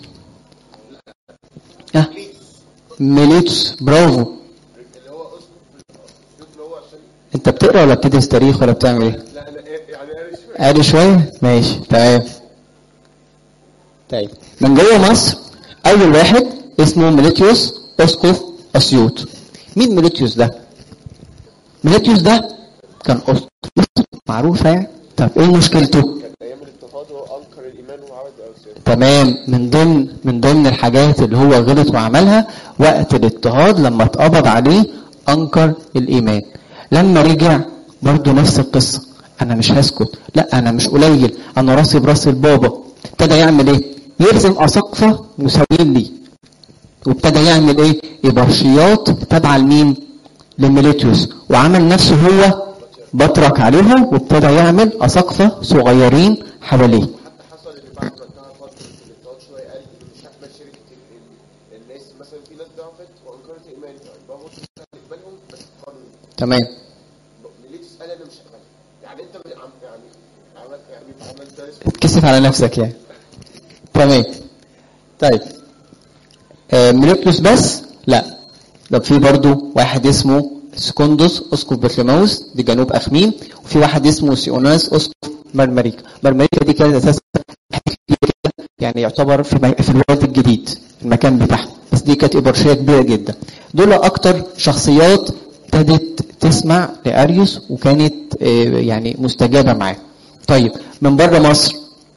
ميليتوس. برافو. انت بتقرا ولا بتدرس تاريخ ولا بتعمل ايه؟ لا انا قاري عالي شويه ماشي تمام. طيب من جوه مصر اول واحد اسمه ميليتيوس اسقف اسيوط. مين ميليتيوس ده؟ ميليتيوس ده كان اسقف معروفه يعني. طب ايه مشكلته؟ كان ايام الاضطهاد وانكر الايمان وعمل اوثان. تمام. من ضمن الحاجات اللي هو غلط وعملها وقت الاضطهاد لما اتقبض عليه انكر الايمان. لما رجع برضه نفس القصه، انا مش هسكت، لا انا مش قليل، انا راسي براس البابا. ابتدى يعمل ايه؟ يرسم اساقفه مساويين لي، وابتدى يعمل ايه؟ ابرشيات تابعه لمين؟ لميليتيوس، وعمل نفسه هو بطرك عليهم، وابتدى يعمل اساقفه صغيرين حواليه. حتى حصل ان بعد ما انتهى فتره الاضطهاد شويه قال مش هقبل شركه الناس، مثلا في ناس ضعفت وانكرت الايمان فبقوا تقبلهم بس قانون. تمام. ميليتيوس قال انا مش هقبل. يعني انت عملت ده اتكسف على نفسك يعني. تمام. طيب ميليتيوس بس؟ لا، ده في برضو واحد اسمه سكوندوس اسقف بطليموس دي جنوب اخميم، وفي واحد اسمه سيوناس اسقف مرمريكا. مرمريكا دي كانت اساسا يعني يعتبر في الواد الجديد المكان بتاعها، بس دي كانت ابرشيه كبيره جدا. دول اكتر شخصيات ابتدت تسمع لاريوس وكانت يعني مستجابه معاه. طيب من بره مصر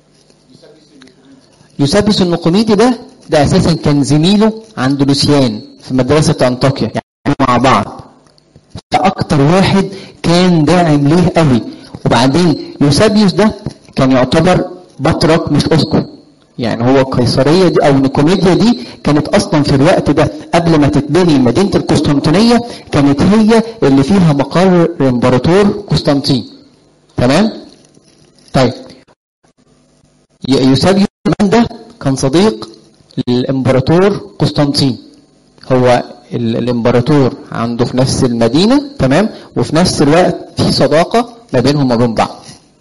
يوسابيوس النقوميدي ده اساسا كان زميله عند لوسيان في مدرسه انطاكيا، يعني مع بعض. فاكتر واحد كان داعم ليه قوي. وبعدين يوسابيوس ده كان يعتبر بطرك مش اسقف، يعني هو القيصريه دي او نيقوميديا دي كانت اصلا في الوقت ده قبل ما تتبني مدينه القسطنطينيه، كانت هي اللي فيها مقر الامبراطور قسطنطين. تمام. طيب يوسابيوس ده كان صديق الامبراطور قسطنطين، هو الامبراطور عنده في نفس المدينه. تمام. وفي نفس الوقت في صداقه ما بينهم وبين بعض.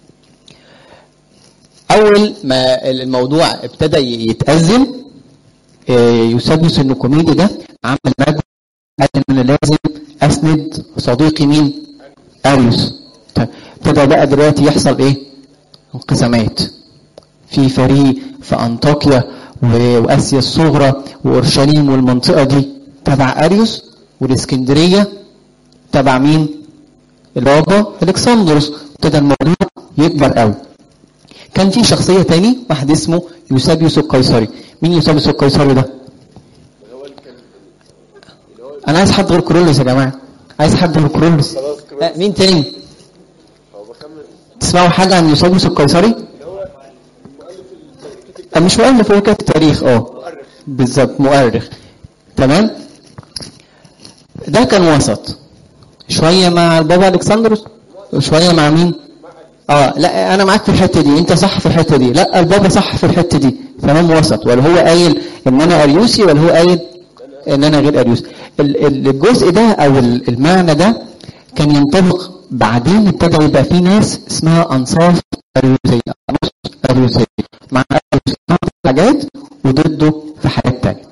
اول ما الموضوع ابتدى يتأزم، يوسابيوس النقوميدي ده عمل مجمع، قال ان انا لازم اسند صديقي مين؟ اريوس. ابتدى بقى دلوقتي يحصل ايه؟ انقسامات. في فريق في انطاكيا واسيا الصغرى واورشليم والمنطقه دي تبع اريوس، والاسكندريه تبع مين؟ البابا الكسندروس. ابتدى الموضوع يكبر قوي. كان في شخصيه تاني واحد اسمه يوسابيوس القيصري. مين يوسابيوس القيصري ده؟ انا عايز حد غير كورولوس يا جماعه، عايز حد غير كورولوس. مين تاني؟ تسمعوا حاجه عن يوسابيوس القيصري؟ مش مؤلف، هو كاتب تاريخ. بالظبط، مؤرخ. تمام. ده كان وسط شويه مع البابا الكسندروس وشويه مع مين؟ لا انا معاك في الحته دي، انت صح في الحته دي، لا البابا صح في الحته دي. تمام. وسط، ولا هو قايل ان انا اريوسي ولا هو قايل ان انا غير اريوسي. الجزء ده او المعنى ده كان ينطبق بعدين. ابتدى يبقى في ناس اسمها انصاف اريوسيه مع حاجات وضده في حاجات تانية.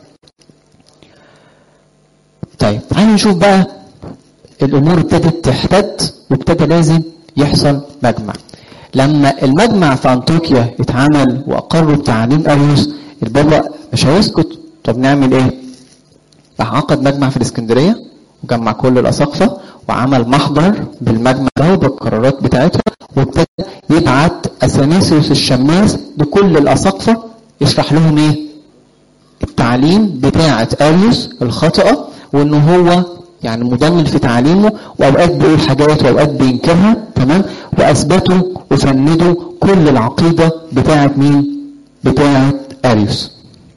طيب تعالوا نشوف بقى الامور ابتدت تحتد، وابتدى لازم يحصل مجمع. لما المجمع في انطاكيا اتعمل واقروا بتعليم اريوس، البابا مش هيسكت. طب نعمل ايه؟ راح عقد مجمع في الاسكندريه وجمع كل الاساقفه وعمل محضر بالمجمع ده وبالقرارات بتاعتها، وابتدى يبعت اثناسيوس الشماس لكل الاساقفه يشرح لهم ايه؟ التعليم بتاعه اريوس الخاطئه، وان هو يعني مضلل في تعليمه، واوقات بيقول حاجات واوقات بينكرها. تمام. واثبتوا وفندوا كل العقيده بتاعه مين؟ بتاعه اريوس.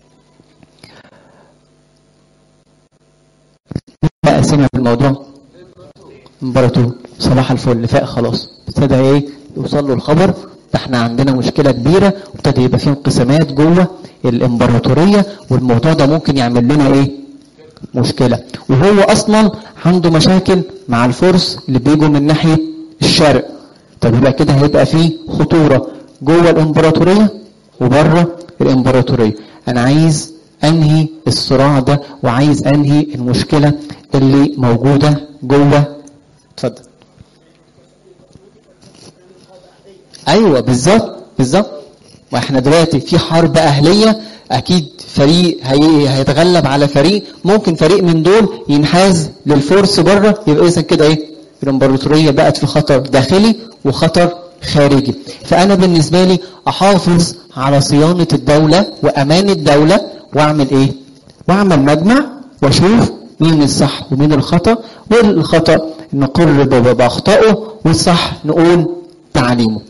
بقى سمع في الموضوع امبراطور صباح الفل فاق خلاص، ابتدى ايه؟ يوصل له الخبر ده احنا عندنا مشكله كبيره، وابتدى يبقى فيه انقسامات جوه الامبراطوريه، والموضوع ده ممكن يعمل لنا ايه؟ مشكله. وهو اصلا عنده مشاكل مع الفرس اللي بيجوا من ناحيه الشرق. طب يبقى كده هيبقى فيه خطوره جوه الامبراطوريه وبره الامبراطوريه. انا عايز انهي الصراع ده، وعايز انهي المشكله اللي موجوده جوه. اتفضل. ايوه بالظبط. واحنا دلوقتي في حرب اهليه، اكيد فريق هيتغلب على فريق، ممكن فريق من دول ينحاز للفرس بره، يبقى اذا كده ايه؟ الامبراطوريه بقت في خطر داخلي وخطر خارجي. فانا بالنسبه لي احافظ على صيانه الدوله وامان الدوله، واعمل ايه؟ واعمل مجمع واشوف مين الصح ومين الخطا، والخطا نقر باخطائه والصح نقول تعليمه.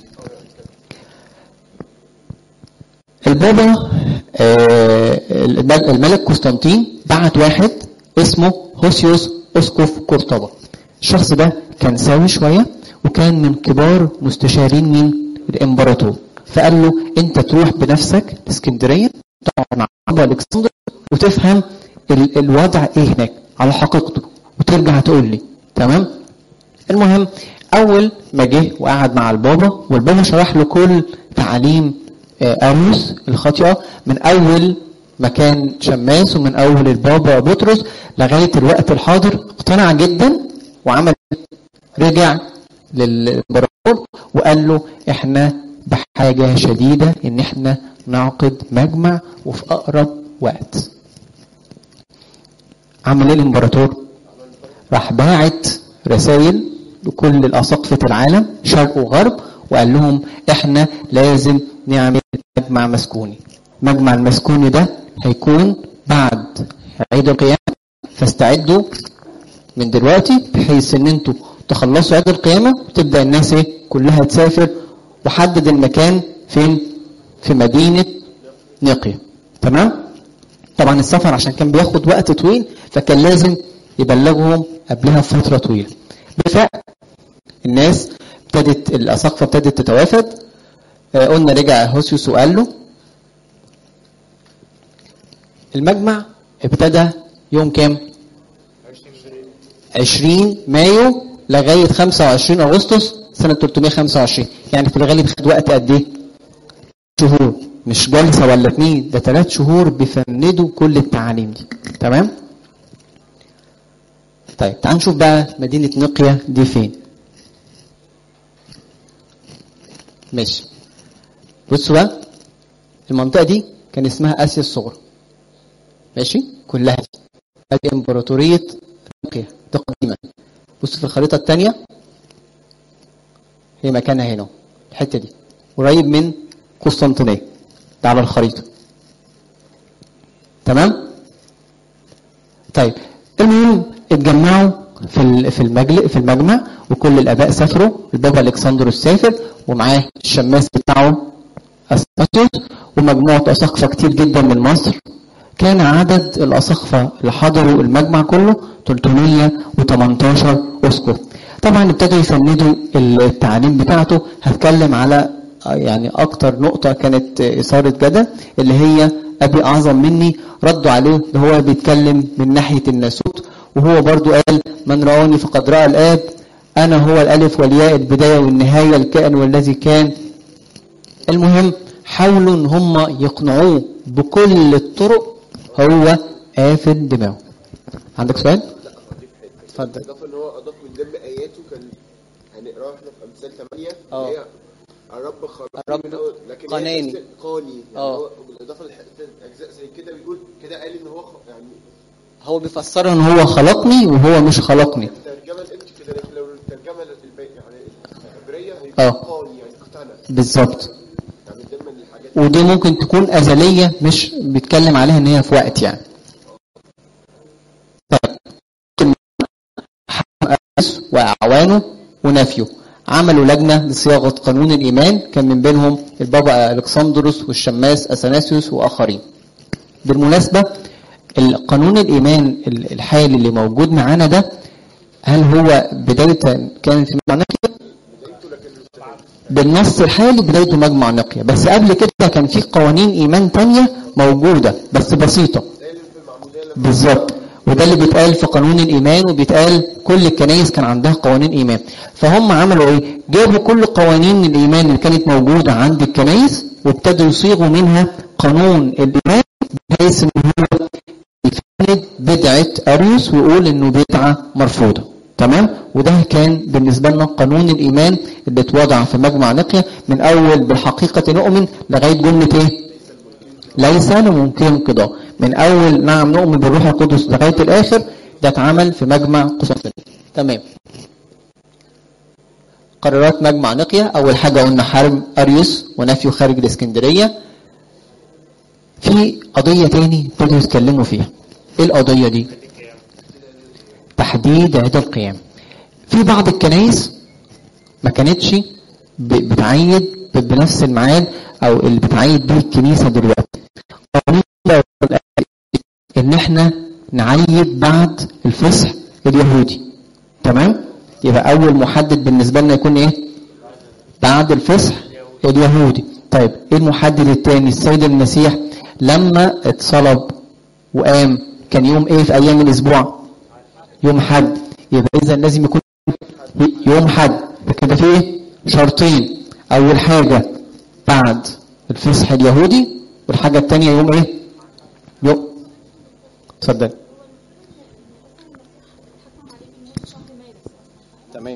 البابا الملك قسطنطين بعت واحد اسمه هوسيوس اسقف قرطبة. الشخص ده كان ساوي شويه وكان من كبار مستشارين مين؟ الامبراطور. فقال له انت تروح بنفسك اسكندريه تقعد مع ابو الكسندر وتفهم الوضع ايه هناك على حقيقته وترجع تقول لي. تمام؟ المهم اول ما جه وقعد مع البابا، والبابا شرح له كل تعاليم اريوس الخاطئه من اول ما كان شماس ومن اول البابا بطرس لغايه الوقت الحاضر، اقتنع جدا وعمل رجع للامبراطور وقال له احنا بحاجه شديده ان احنا نعقد مجمع وفي اقرب وقت. عمل ايه الامبراطور؟ راح باعت رسائل لكل الاساقفه العالم شرق وغرب وقال لهم احنا لازم نعمل مجمع مسكوني. مجمع المسكوني ده هيكون بعد عيد القيامه، فاستعدوا من دلوقتي بحيث ان انتوا تخلصوا عيد القيامه وتبدا الناس ايه كلها تسافر. وحدد المكان فين؟ في مدينه نقيه. تمام؟ طبعا السفر عشان كان بياخد وقت طويل فكان لازم يبلغهم قبلها بفتره طويله. بالفعل الناس الاساقفه ابتدت تتوافد. قلنا رجع هوسيوس وقال له المجمع ابتدى يوم كام؟ 20 مايو لغايه 25 اغسطس سنه 325. يعني في الغالب خد وقت قد ايه؟ شهور، مش جلسه ولا 2، ده 3 شهور بيفندوا كل التعاليم دي. تمام؟ طيب تعال نشوف بقى مدينه نقيه دي فين. ماشي، بصوا بقى المنطقه دي كان اسمها اسيا الصغرى. ماشي؟ كلها دي امبراطوريه نقيه ده قديما. بصوا في الخريطه الثانيه هي مكانها هنا الحته دي قريب من قسطنطينيه ده على الخريطه. تمام؟ طيب المهم اتجمعوا في المجمع وكل الاباء سافروا. البابا الكسندروس سافر ومعاه الشماس بتاعه اثناسيوس ومجموعه اساقفه كتير جدا من مصر. كان عدد الاساقفه اللي حضروا المجمع كله 318 اسقف. طبعا ابتدوا يفندوا التعاليم بتاعته. هتكلم على يعني اكتر نقطه كانت اثاره جدل اللي هي ابي اعظم مني. ردوا عليه ده هو بيتكلم من ناحيه الناسوت، وهو برضو قال من رآني فقد رأى الآب، أنا هو الألف والياء البداية والنهاية الكائن والذي كان. المهم حاولوا ان هم يقنعوه بكل الطرق، هو قافل دماغه. عندك سؤال؟ لا اتفضل. اضاف ان هو اضاف من ضمن اياته كان هنقراها احنا في امثال 8 اللي هي الرب خلقني لكن قاني يعني هو بالاضافه لاجزاء زي كده بيقول كده قال ان هو يعني هو بيفسرها ان هو خلقني وهو مش خلقني. الترجمه الانجليزيه كده، لكن لو الترجمه يعني العبريه هيبقى قاني يعني اقتنع بالظبط. يعني ضمن الحاجات ودي ممكن تكون ازليه مش بيتكلم عليها ان هي في وقت يعني. واعوانه ونفيه عملوا لجنه لصياغه قانون الايمان، كان من بينهم البابا الكسندروس والشماس اثناسيوس واخرين. بالمناسبه القانون الايمان الحالي اللي موجود معانا ده هل هو بدايه كان في مجمع نقيه؟ بالنص الحالي بدايته مجمع نقيه، بس قبل كده كان في قوانين ايمان تانية موجوده بس بسيطه. بالظبط، وده اللي بيتقال في قانون الايمان، وبيتقال كل الكنائس كان عندها قوانين ايمان. فهم عملوا ايه؟ جابوا كل قوانين الايمان اللي كانت موجوده عند الكنائس وابتدوا يصيغوا منها قانون الايمان بحيث ان هو يفند بدعه اريوس ويقول انه بدعه مرفوضه. تمام. وده كان بالنسبه لنا قانون الايمان اللي اتوضع في مجمع نقيا، من اول بالحقيقه نؤمن لغايه جمله ايه؟ ليس لممكن انقضاء. من اول نعم نؤمن بالروح القدس لغايه الاخر، ده اتعمل في مجمع قسطنطينيه. تمام. قرارات مجمع نقيا، اول حاجه قلنا حرم اريوس ونفيه خارج الاسكندريه. في قضيه تاني ابتدوا يتكلموا فيها. ايه القضيه دي؟ تحديد عيد القيامه. في بعض الكنائس ما كانتش بتعيد بنفس الميعاد او اللي بتعيد بيه الكنيسه دلوقتي. ان احنا نعيد بعد الفصح اليهودي. تمام. يبقى اول محدد بالنسبه لنا يكون ايه؟ بعد الفصح اليهودي. طيب ايه المحدد الثاني؟ السيد المسيح لما اتصلب وقام كان يوم ايه في ايام الاسبوع؟ يوم حد. يبقى اذا لازم يكون يوم حد. كده في ايه؟ شرطين. اول حاجه بعد الفصح اليهودي، والحاجه الثانيه يوم ايه؟ يوم اتفضل. تمام.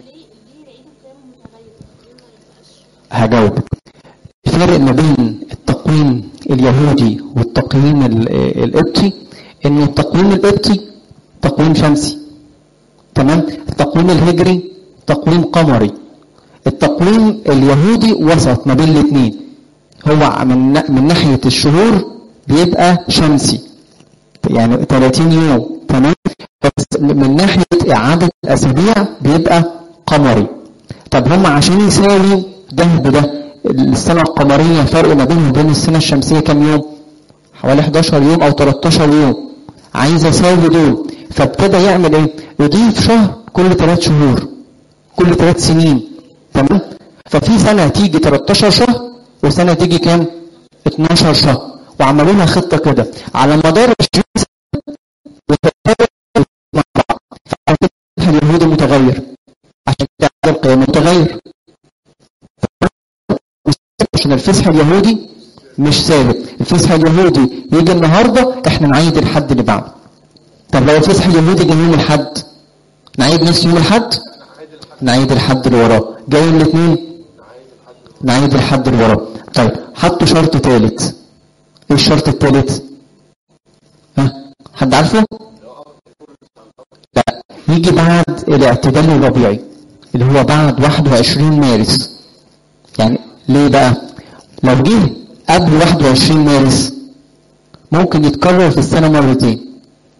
هجاوب. الفرق ما بين التقويم اليهودي والتقويم القبطي انه التقويم القبطي تقويم شمسي. تمام. التقويم الهجري تقويم قمري. التقويم اليهودي وسط ما بين الاثنين. هو من ناحيه الشهور بيبقى شمسي، يعني 30 يوم. تمام. بس من ناحيه اعاده الاسابيع بيبقى قمري. طب هم عشان يساووا ده بده، السنه القمريه فرق ما بينهم وبين السنه الشمسيه كام يوم؟ حوالي 11 يوم او 13 يوم. عايز اساوي دول، فابتدى يعمل ايه؟ يضيف شهر كل 3 شهور، كل 3 سنين. تمام. ففي سنه تيجي 13 شهر وسنه تيجي كام؟ 12 شهر. وعملوا لها خطه كده على مدار 20 سنه مع بعض. اليهود متغير عشان كده القيام متغير، عشان الفصح اليهودي مش ثابت. الفصح اليهودي يجي النهارده احنا نعيد الحد اللي بعده. طب لو الفصح اليهودي جه يوم الحد، نعيد نفس يوم الحد؟ نعيد الحد اللي وراه. جاي الاثنين، نعيد الحد اللي وراه. طيب حطوا شرط ثالث. ايه الشرط الثالث؟ ها حد عارفه؟ لا، يجي بعد الاعتدال الربيعي اللي هو بعد 21 مارس. يعني ليه بقى؟ لو جه قبل 21 مارس ممكن يتكرر في السنة مرتين.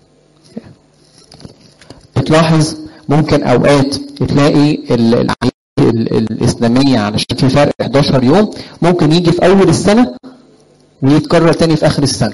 بتلاحظ ممكن اوقات تلاقي العيد الاسلامية علشان في فرق 11 يوم ممكن يجي في اول السنة ويتكرر تاني في اخر السنة.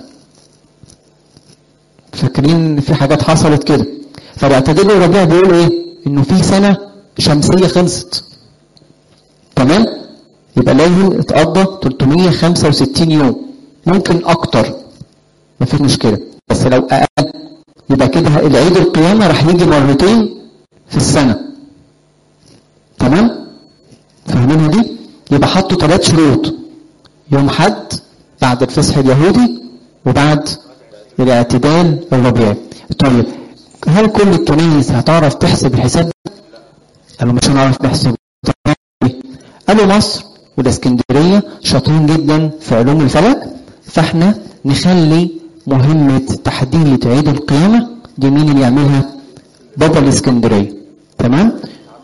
فاكرين في حاجات حصلت كده. فالاعتدال الربيع بيقول ايه؟ انه في سنة شمسية خلصت. تمام. يبقى لازم اتقضى 365 يوم، ممكن اكتر مفيش مشكلة، بس لو اقل يبقى كده العيد القيامة راح يجي مرتين في السنة. تمام. فاهمينها دي؟ يبقى حطوا 3 شروط: يوم حد بعد الفصح اليهودي وبعد الاعتدال الربيعي. طيب هل كل الكنائس هتعرف تحسب الحساب ده؟ قالوا مش هنعرف نحسب. قالوا مصر والاسكندريه شاطرين جدا في علوم الفلك، فاحنا نخلي مهمه تحديد عيد القيامه دي مين اللي يعملها؟ بابا الاسكندريه. تمام.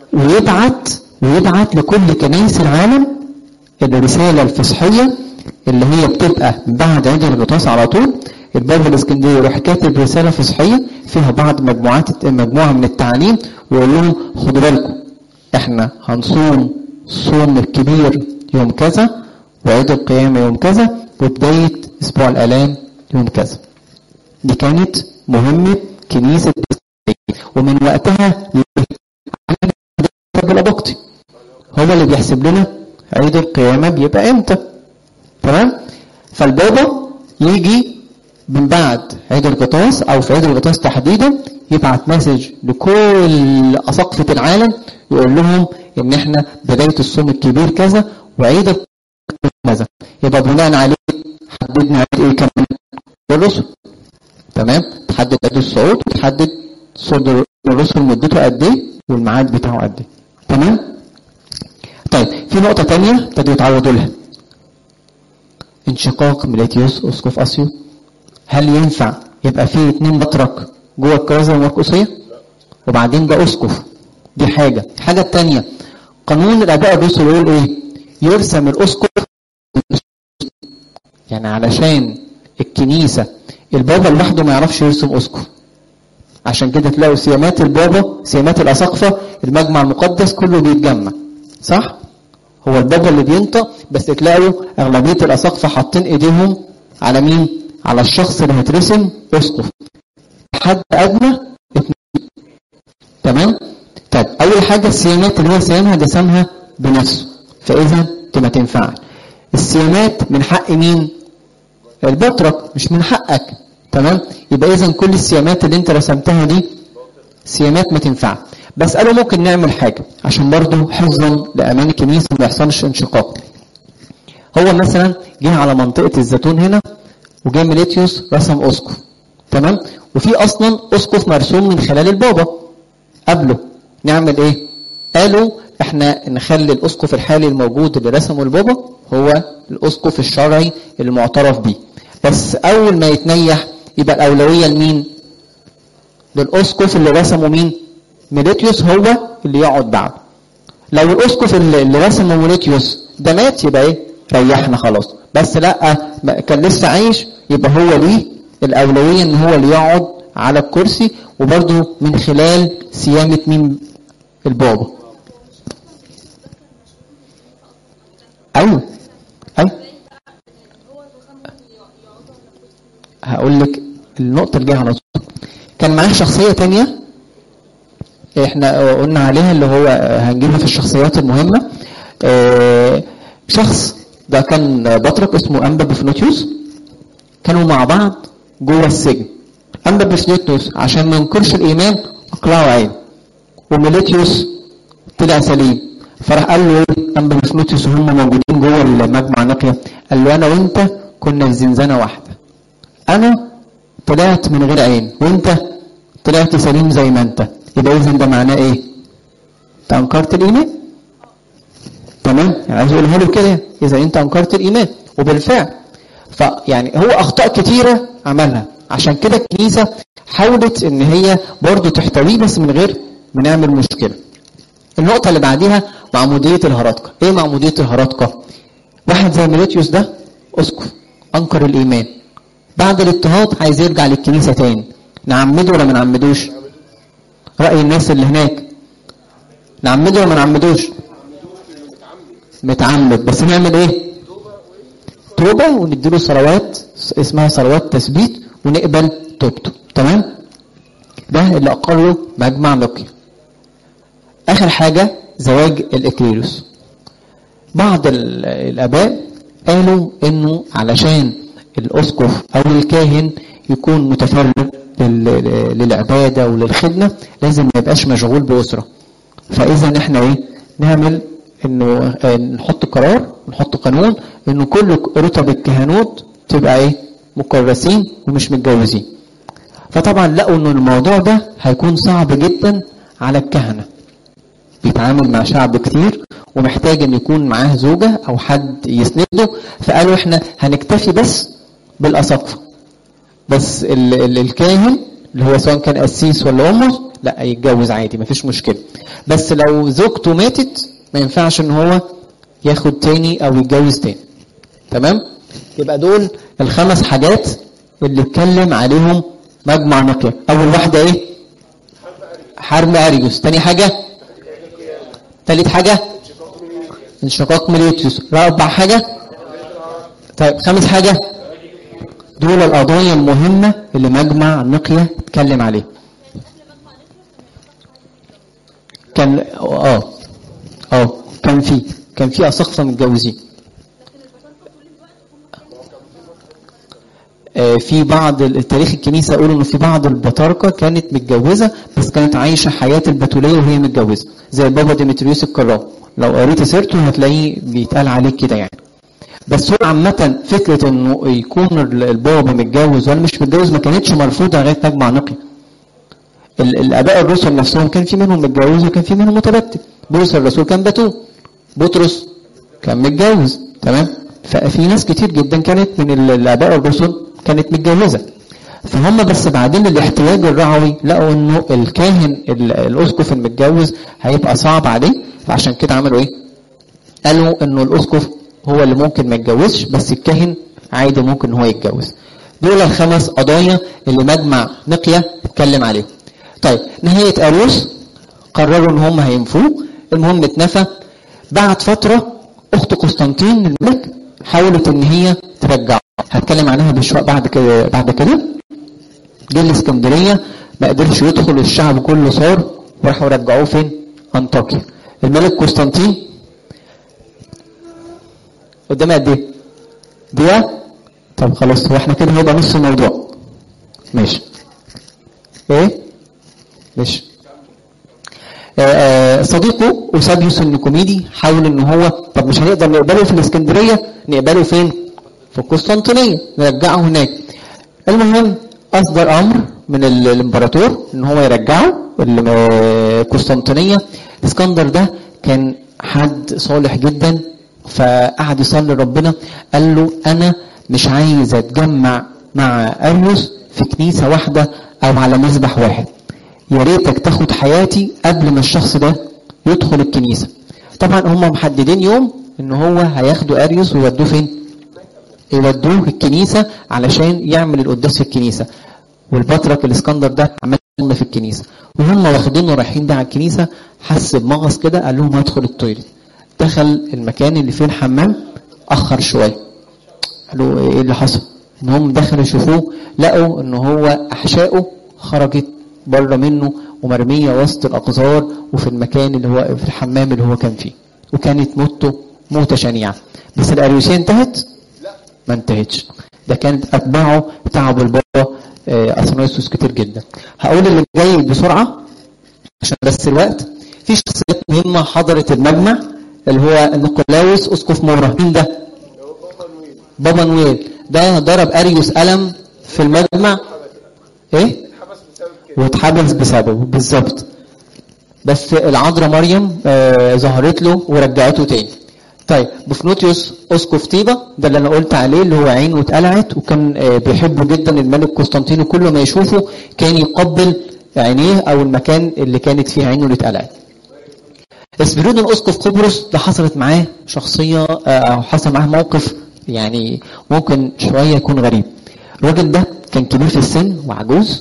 ويبعت لكل كنائس العالم الرساله الفصحيه اللي هي بتبقى بعد عيد الغطاس على طول. البابا الاسكندريه يروح كاتب رساله فصحيه فيها بعض مجموعه من التعاليم، ويقول لهم خدوا بالكم احنا هنصوم الصوم الكبير يوم كذا، وعيد القيامه يوم كذا، وبدايه اسبوع الالام يوم كذا. دي كانت مهمه كنيسه الاسكندريه، ومن وقتها الراجل البقطي هو اللي بيحسب لنا عيد القيامه بيبقى امتى. تمام. فالبابا يجي من بعد عيد الغطاس او في عيد الغطاس تحديدا يبعت مسج لكل اساقفه العالم يقول لهم ان احنا بدايه الصوم الكبير كذا وعيد كذا. يبقى بناء عليه حددنا عيد ايه كمان؟ الرسل. تمام. تحدد عيد الصعود وتحدد صعود الرسل مدته قد ايه والميعاد بتاعه قد ايه. تمام. طيب في نقطه ثانيه ابتدوا يتعرضوا لها، انشقاق ميليتيوس اسقف اسيوط. هل ينفع يبقى فيه 2 بطرك جوه الكرازه المرقسيه وبعدين ده اسقف؟ دي حاجه الثانيه قانون الاباء الرسل يقول ايه؟ يرسم الاسقف، يعني علشان الكنيسه البابا لوحده ما يعرفش يرسم اسقف، عشان كده تلاقوا سيامات البابا، سيامات الاساقفه، المجمع المقدس كله بيتجمع، صح؟ هو البابا اللي بينطق، بس تلاقوا اغلبيه الاساقفه حاطين ايديهم على مين؟ على الشخص اللي هيترسم اسقف. حد ادنى 2. تمام. طيب اول حاجه السيامات اللي هو سيامها جسمها بنفسه، فاذا ما تنفعش. السيامات من حق مين؟ البطرك، مش من حقك. تمام. يبقى اذا كل السيامات اللي انت رسمتها دي سيامات ما تنفع. بس قالوا ممكن نعمل حاجه عشان برضو حفظا لامان الكنيسه ما يحصلش انشقاق. هو مثلا جه على منطقه الزيتون هنا وجاء ميليتيوس رسم اسقف، تمام، وفي اصلا اسقف مرسوم من خلال البابا قبله. نعمل ايه؟ قالوا احنا نخلي الاسقف الحالي الموجود اللي رسمه البابا هو الاسقف الشرعي المعترف به، بس اول ما يتنيح يبقى الاولويه لمين؟ للاسقف اللي رسمه مين؟ ميليتيوس، هو اللي يقعد بعده. لو الاسقف اللي رسمه ميليتيوس ده مات يبقى ايه؟ ريحنا خلاص. بس لا، كان لسه عايش يبقى هو ليه الاولويه ان هو اللي يقعد على الكرسي، وبرده من خلال سيامه مين؟ البابا. ايوه هقول لك النقطه اللي جايه على طول. كان معاه شخصيه تانية احنا قلنا عليها اللي هو هنجيبها في الشخصيات المهمه. شخص ده كان بطرك اسمه انبا بفنوتيوس، كانوا مع بعض جوه السجن. انبا بفنوتيوس عشان ما ينكرش الايمان اقلعوا عين، وميليتيوس طلع سليم، فراح قال له انبا بفنوتيوس وهم موجودين جوه المجمع نقيه، قال له انا وانت كنا في زنزانه واحده، انا طلعت من غير عين وانت طلعت سليم زي ما انت، يبقى اذا ده معناه ايه؟ انت انكرت الايمان. تمام. يعني عايز اقولها له كده، اذا انت انكرت الايمان. وبالفعل فيعني هو اخطاء كتيره عملها، عشان كده الكنيسه حاولت ان هي برضه تحتويه بس من غير ما نعمل مشكله. النقطه اللي بعديها معموديه الهرطقه. ايه معموديه الهرطقه؟ واحد زي ميليتيوس ده اسقف انكر الايمان، بعد الاضطهاد عايز يرجع للكنيسه تاني، نعمده ولا ما نعمدوش؟ راي الناس اللي هناك نعمده ولا ما نعمدوش؟ متعمد. بس نعمل ايه؟ توبه، ونديله صلوات اسمها صلوات تثبيت ونقبل توبته. تمام. ده اللي اقره مجمع نقيه. اخر حاجه زواج الاكليروس. بعض الاباء قالوا انه علشان الاسقف او الكاهن يكون متفرغ للعباده وللخدمه لازم ما يبقاش مشغول باسره. فاذا احنا ايه نعمل؟ انه نحط قرار، نحط قانون انه كل رتب الكهنوت تبقى ايه؟ مكرسين ومش متجوزين. فطبعا لقوا انه الموضوع ده هيكون صعب جدا على الكهنه، بيتعامل مع شعب كتير ومحتاج ان يكون معاه زوجه او حد يسنده، فقالوا احنا هنكتفي بس بالاساقفه، بس الكاهن اللي هو سواء كان قسيس ولا امه لا يتجوز عادي مفيش مشكله، بس لو زوجته ماتت ما ينفعش ان هو ياخد تاني او يتجوز تاني. تمام. يبقى دول الخمس حاجات اللي اتكلم عليهم مجمع نقيه. اول واحده ايه؟ حرب اريوس. تاني حاجه؟ تالت حاجه؟ انشقاق ميليتيوس. رابع حاجه؟ طيب خامس حاجه؟ دول القضايا المهمه اللي مجمع نقيه اتكلم عليها. كان كان في اساقفه متجوزين. في بعض التاريخ الكنيسه يقولوا انه في بعض البطاركه كانت متجوزه بس كانت عايشه حياه البتوليه وهي متجوزه، زي البابا ديمتريوس الكرام، لو قريت سيرته هتلاقيه بيتقال عليه كده يعني. بس هو عامه فكره انه يكون البابا متجوز ولا مش متجوز ما كانتش مرفوضه لغايه مجمع نقي. الاباء الرسل نفسهم كان في منهم متجوز وكان في منهم متبتل. بولس الرسول كان بتول، بطرس كان متجوز، تمام. ففي ناس كتير جدا كانت من الاباء الرسل كانت متجوزه. فهم بس بعدين الاحتياج الرعوي لقوا انه الكاهن الاسقف المتجوز هيبقى صعب عليه، فعشان كده عملوا ايه؟ قالوا انه الاسقف هو اللي ممكن ما يتجوزش، بس الكاهن عادي ممكن هو يتجوز. دول الخمس قضايا اللي مجمع نقيا اتكلم عليهم. طيب نهايه اريوس قرروا ان هم هينفوه، المهم اتنفى. بعد فتره اخت قسطنطين الملك حاولت ان هي ترجعه، هتكلم عنها بشويه بعد كده. جه الاسكندريه ما قدرش يدخل، الشعب كله صار وراحوا رجعوه فين؟ انطاكيا. الملك قسطنطين قدام قد ايه؟ دقيقه؟ طب خلاص، هو احنا كده هيبقى نص الموضوع. ماشي. ايه؟ ماشي. صديقه اوسابيوس النيكوميدي حاول ان هو، طب مش هنقدر نقبله في الاسكندريه، نقبله فين؟ في القسطنطينيه، نرجعه هناك. المهم اصدر امر من الامبراطور ان هو يرجعه القسطنطينيه. اسكندر ده كان حد صالح جدا، فقعد يصلي ربنا، قال له انا مش عايز اتجمع مع اريوس في كنيسه واحده او على مذبح واحد، يا ريتك تاخد حياتي قبل ما الشخص ده يدخل الكنيسه. طبعا هم محددين يوم ان هو هياخدوا اريوس ويودوه فين؟ يودوه الكنيسه علشان يعمل القداس في الكنيسه. والبطرك الاسكندر ده عمل في الكنيسه، وهم واخدينه رايحين بقى على الكنيسه، حس بمغص كده، قال لهم هدخل التويليت. دخل المكان اللي فيه الحمام، اخر شويه، قالوا ايه اللي حصل؟ ان هم دخلوا يشوفوه، لقوا ان هو احشائه خرجت بره منه ومرميه وسط الاقذار وفي المكان اللي هو في الحمام اللي هو كان فيه، وكانت موته شنيعه. بس الاريوسيه انتهت؟ ما انتهتش. ده كانت اتباعه تعبوا البابا اثناسيوس كتير جدا. هقول اللي جاي بسرعه عشان بس الوقت. في شخصيات مهمه حضرت المجمع، اللي هو نيقولاوس اسقف مورا. مين ده؟ بابا نويل. ده ضرب اريوس قلم في المجمع، ايه؟ واتحبس بسببه بالظبط. بس العذراء مريم ظهرت له ورجعته تاني. طيب بفنوتيوس اسقف طيبه، ده اللي انا قلت عليه، اللي هو عينه اتقلعت، وكان بيحبه جدا الملك قسطنطين، كل ما يشوفه كان يقبل عينيه او المكان اللي كانت فيه عينه اللي اتقلعت. اسبيرودون اسقف قبرص، ده حصلت معاه شخصيه او حصل معاه موقف يعني ممكن شويه يكون غريب. الراجل ده كان كبير في السن وعجوز،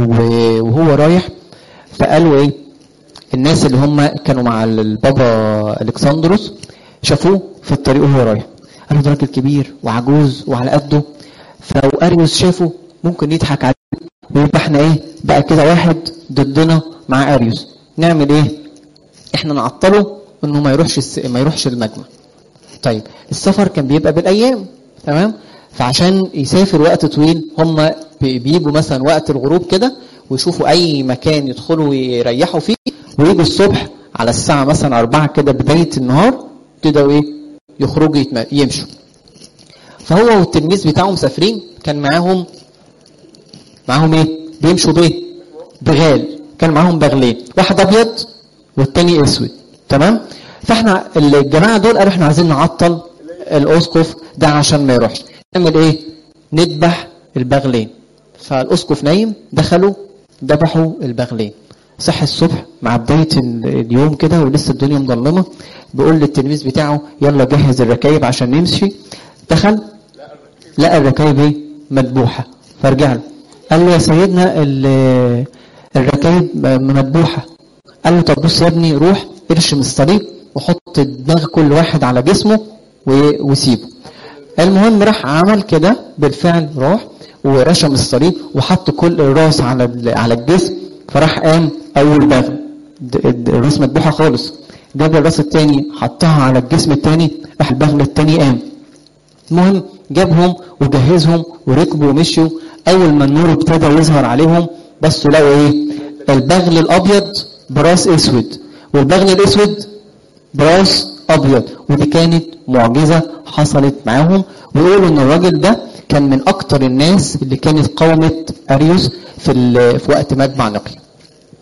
وهو رايح فقالوا ايه؟ الناس اللي هم كانوا مع البابا الكسندروس شافوه في الطريق وهو رايح، قالوا ده راجل كبير وعجوز وعلى قده، فلو اريوس شافه ممكن يضحك عليه ويبقى احنا ايه بقى كده واحد ضدنا مع اريوس. نعمل ايه؟ احنا نعطله انه ما يروحش المجمع. طيب السفر كان بيبقى بالايام، تمام؟ فعشان يسافر وقت طويل هم بيجوا مثلا وقت الغروب كده ويشوفوا اي مكان يدخلوا ويريحوا فيه، ويجوا الصبح على الساعه مثلا 4 كده بدايه النهار كده وايه يخرجوا يمشوا. فهو والتلميذ بتاعهم مسافرين، كان معاهم ايه؟ بيمشوا بغال، كان معاهم بغلين، واحد ابيض والتاني اسود، تمام؟ فاحنا الجماعه دول قالوا احنا عايزين نعطل الاسقف ده عشان ما يروحش. نعمل ايه؟ نذبح البغلين. فالاسقف نايم، دخلوا ذبحوا البغلين. صح الصبح مع بدايه اليوم كده ولسه الدنيا مظلمه، بيقول للتلميذ بتاعه يلا جهز الركايب عشان نمشي. دخل لقى الركايب ايه؟ مذبوحه. فرجع له قال له يا سيدنا الركايب مذبوحه. قال له طب بص يا ابني، روح ارشم الصليب وحط دماغ كل واحد على جسمه وسيبه. المهم راح عمل كده بالفعل، راح ورشم الصليب وحط كل الراس على الجسم. فراح قام اول بغل، الراس مذبوحه خالص، جاب الراس الثاني حطها على الجسم الثاني، راح البغل الثاني قام. المهم جابهم وجهزهم وركبوا ومشوا. اول ما النور ابتدى يظهر عليهم بس لقوا ايه؟ البغل الابيض براس اسود والبغل الاسود براس ابيض. ودي كانت معجزه حصلت معاهم. ويقولوا ان الراجل ده كان من اكتر الناس اللي كانت قاومت اريوس في وقت مجمع نقيا.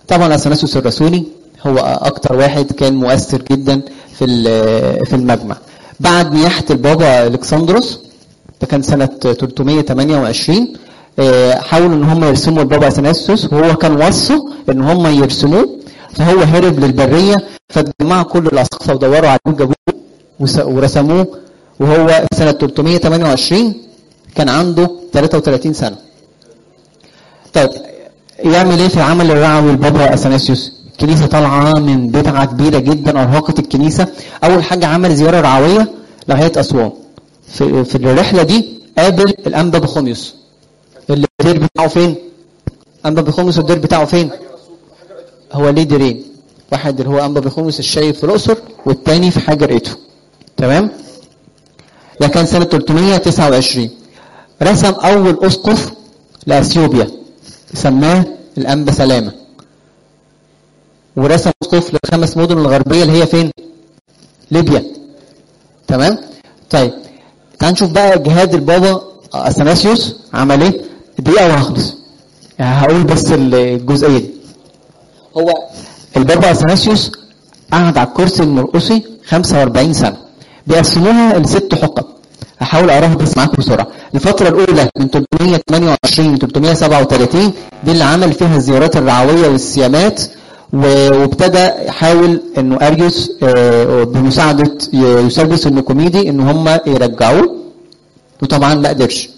طبعا اثناسيوس الرسولي هو اكتر واحد كان مؤثر جدا في المجمع. بعد نياحه البابا الكسندروس ده كان سنه 328 حاولوا ان هم يرسموا البابا اثناسيوس، وهو كان وصوا ان هم يرسموه، فهو هرب للبريه، فجمعوا كل الاساقفه ودوروا عليه وجابوه ورسموه، وهو سنه 328 كان عنده 33 سنه. طيب يعمل ايه في العمل الرعوي البابا اثناسيوس؟ الكنيسه طالعه من بدعه كبيره جدا ارهقت الكنيسه. اول حاجه عمل زياره رعويه لغايه اسوان. في الرحله دي قابل الانبا بخوميوس اللي الدير بتاعه فين؟ انبا بخوميوس الدير بتاعه فين؟ هو ليه ديرين، واحد اللي هو انبا بخوميوس الشايب في الاقصر، والتاني في حجر ادفو. تمام؟ ده كان سنه 329. رسم اول اسقف لاثيوبيا سماه الانبا سلامه، ورسم اسقف للخمس مدن الغربيه اللي هي فين؟ ليبيا. تمام؟ طيب تعال نشوف بقى جهاد البابا اثناسيوس عمل ايه. دقيقه وهخلص، يعني هقول بس الجزئيه دي. هو البابا اثناسيوس قعد على الكرسي المرقصي 45 سنه، بيقسموها ل6 حقب. هحاول اقراها بس معاكم بسرعه. الفتره الاولى من 328 ل 337 دي اللي عمل فيها الزيارات الرعويه والسيامات، وابتدى يحاول انه اريوس بمساعده يوسابيوس النيكوميدي ان هم يرجعوه، وطبعا ما قدرش.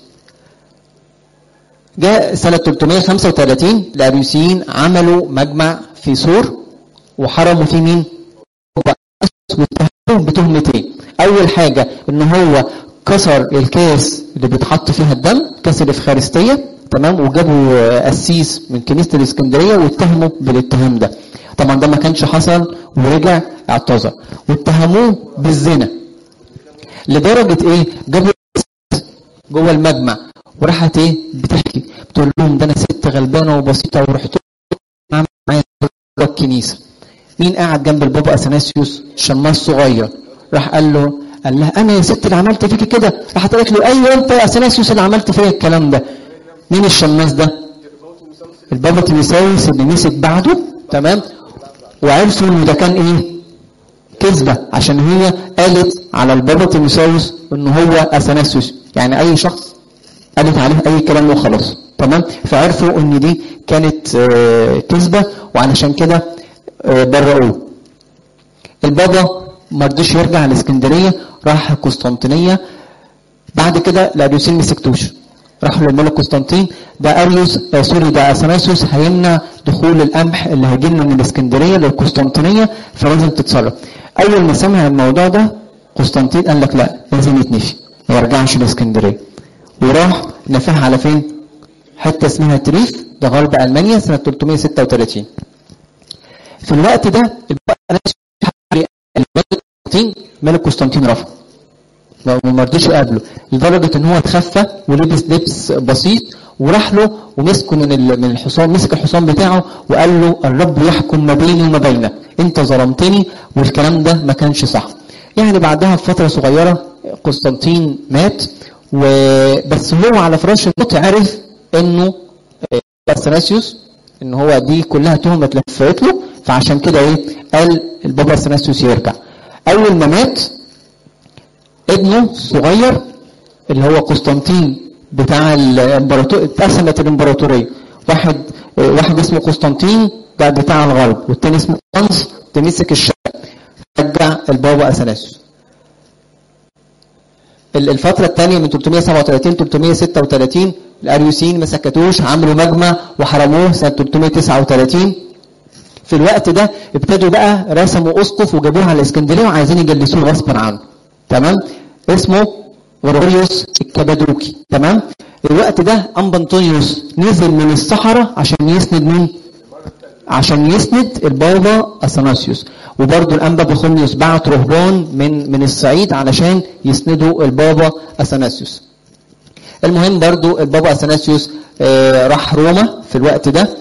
جاء سنه 335 الاريوسيين عملوا مجمع في سور وحرموا فيه مين؟ واتهموه بتهمتين. اول حاجه ان هو كسر الكاس اللي بيتحط فيها الدم، كاس الافخارستيه، تمام، وجابوا قسيس من كنيسه الاسكندريه واتهموا بالاتهام ده. طبعا ده ما كانش حصل، ورجع اعتذر. واتهموه بالزنا لدرجه ايه؟ جابوا جوه المجمع وراحت ايه بتحكي، بتقول لهم ده انا ست غلبانه وبسيطه ورحت معايا الكنيسه. مين قاعد جنب البابا اثناسيوس؟ شماس صغير. راح قال لها انا يا ست اللي عملت فيكي كده. راحت قالت له ايوه انت يا اثناسيوس اللي عملت فيا الكلام ده. مين الشماس ده؟ البابا تيموساوس اللي مسك بعده. تمام؟ وعرفوا ان ده كان ايه؟ كذبه، عشان هي قالت على البابا تيموساوس ان هو اثناسيوس، يعني اي شخص قالت عليه اي كلام وخلاص. تمام؟ فعرفوا ان دي كانت كذبه، وعلشان كده برئوه. البابا ما رضيش يرجع الاسكندريه، راح القسطنطينيه. بعد كده الاريوسيين ما سكتوش، راحوا للملك قسطنطين. ده اريوس ده اثناسيوس هيمنع دخول القمح اللي هيجي لنا من الاسكندريه للقسطنطينيه، فلازم تتصرف. اول ما سمع الموضوع ده قسطنطين قال لك لا، لازم يتنفي، ما يرجعش الاسكندريه، وراح نفاها على فين؟ حته اسمها تريف، ده غرب المانيا، سنه 336. في الوقت ده الملك قسطنطين رفض، ما رضيش يقابله، لدرجه ان هو اتخفى ولبس لبس بسيط وراح له ومسكه من الحصان، مسك الحصان بتاعه وقال له الرب يحكم ما بيني وما بينك، انت ظلمتني والكلام ده ما كانش صح. يعني بعدها بفتره صغيره قسطنطين مات، وبس هو على فراش الموت عرف انه اثناسيوس ان هو دي كلها تهمه اتلفت له، فعشان كده ايه قال البابا اثناسيوس يرجع. اول ما مات ابنه صغير اللي هو قسطنطين بتاع الامبراطور، اتقسمت الامبراطوريه، واحد اسمه قسطنطين ده بتاع الغرب، والتاني اسمه قنص ده مسك الشرق. رجع البابا اثناسيوس. الفتره الثانيه من 337 336 الاريوسيين ما سكتوش، عملوا مجمع وحرموه سنه 339. في الوقت ده ابتدوا بقى رسموا اسقف وجابوه على الاسكندريه وعايزين يجلسوه غصبا عنه. تمام؟ اسمه غرغوريوس الكبادوكي. تمام؟ الوقت ده انبا انطونيوس نزل من الصحراء عشان يسند مين؟ عشان يسند البابا اثناسيوس. وبرضه الانبا بخوميوس بعت رهبان من الصعيد علشان يسندوا البابا اثناسيوس. المهم برضه البابا اثناسيوس راح روما في الوقت ده.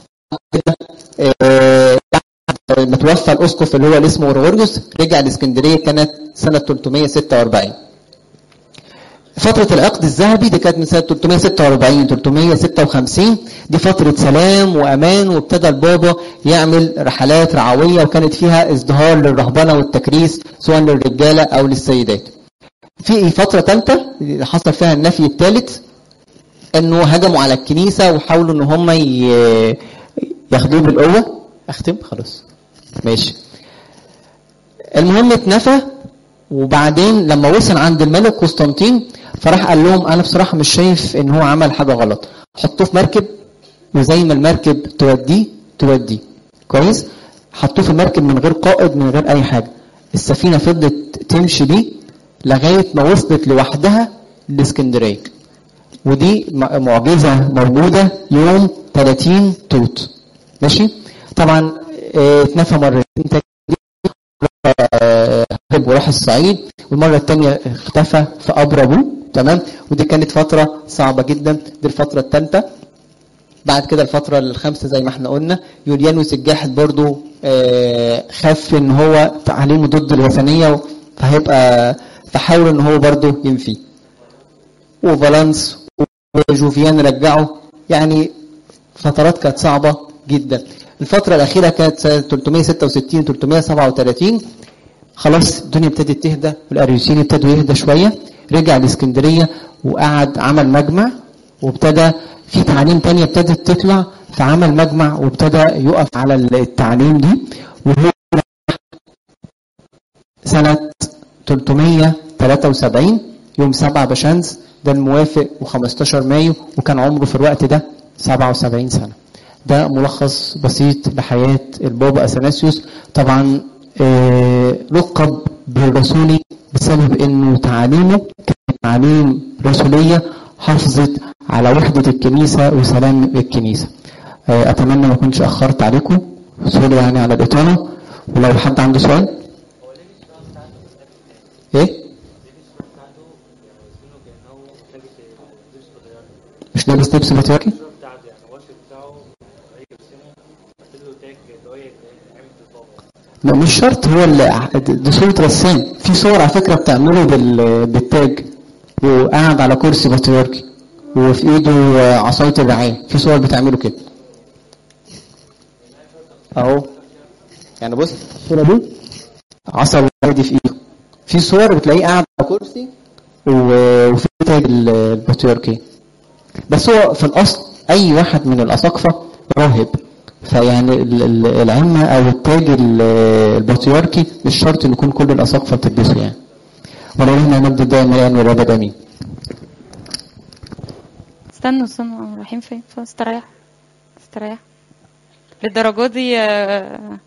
لما توفى الاسقف اللي هو اسمه غرغوريوس رجع الاسكندريه، كانت سنه 346. فترة العقد الذهبي دي كانت من سنة 346 356. دي فترة سلام وأمان، وابتدى البابا يعمل رحلات رعوية، وكانت فيها ازدهار للرهبنة والتكريس سواء للرجالة أو للسيدات. في فترة ثالثة حصل فيها النفي الثالث، انه هجموا على الكنيسة وحاولوا ان هم ياخدوه بالقوة. اختم خلاص ماشي. المهم اتنفى، وبعدين لما وصل عند الملك قسطنطين فراح قال لهم انا بصراحة مش شايف ان هو عمل حاجة غلط، حطوه في مركب وزي ما المركب توديه كويس. حطوه في المركب من غير قائد من غير اي حاجة. السفينة فضلت تمشي بيه لغاية ما وصلت لوحدها لاسكندرية، ودي معجزة موجودة يوم 30 توت ماشي. طبعا اتنفى مرتين هرب وراح الصعيد، والمرة الثانية اختفى في قبر ابوه تمام. ودي كانت فترة صعبة جدا. دي الفترة الثالثة. بعد كده الفترة الخامسة زي ما احنا قلنا يوليانوس الجاحد برضو خاف ان هو تعليمه ضد الوثنية، فحاول ان هو برضو ينفي. وفالانس وجوفيان رجعوا، يعني فترات كانت صعبة جدا. الفترة الأخيرة كانت سنة 366 337. خلاص الدنيا ابتدت تهدى والأريوسيين ابتدوا يهدى شوية. رجع الإسكندرية وقعد عمل مجمع، وابتدى في تعليم تانية ابتدت تطلع، فعمل مجمع وابتدى يقف على التعليم دي. وهو سنة 373 يوم 7 بشمس، ده الموافق و15 مايو، وكان عمره في الوقت ده 77 سنة. ده ملخص بسيط لحياة البابا أثناسيوس. طبعا لقب بالرسولي بسبب انه تعاليمه كانت تعاليم رسولية حافظت على وحدة الكنيسة وسلام الكنيسة. اتمنى ما كنتش اخرت عليكم، سوري يعني على الاطالة. ولو حد عنده سؤال. ايه مش لابس لبس بطريقي؟ لا مش شرط هو دي صورة رسام. في صور على فكرة بتعمله بالتاج وقاعد على كرسي بطريركي وفي ايده عصاية الرعاية. في صور بتعمله كده اهو. يعني بص الصورة دي عصا الرعاية دي في ايده. في صور بتلاقيه قاعد على كرسي وفي تاج البطريركي. بس هو في الاصل اي واحد من الاساقفة راهب، فيعني العمة او التاج البطريركي مش شرط ان يكون كل الاساقفة بتلبسه يعني. ولله المجد الدائم الان والابد امين. استنوا رايحين فين؟ استريح للدرجة دي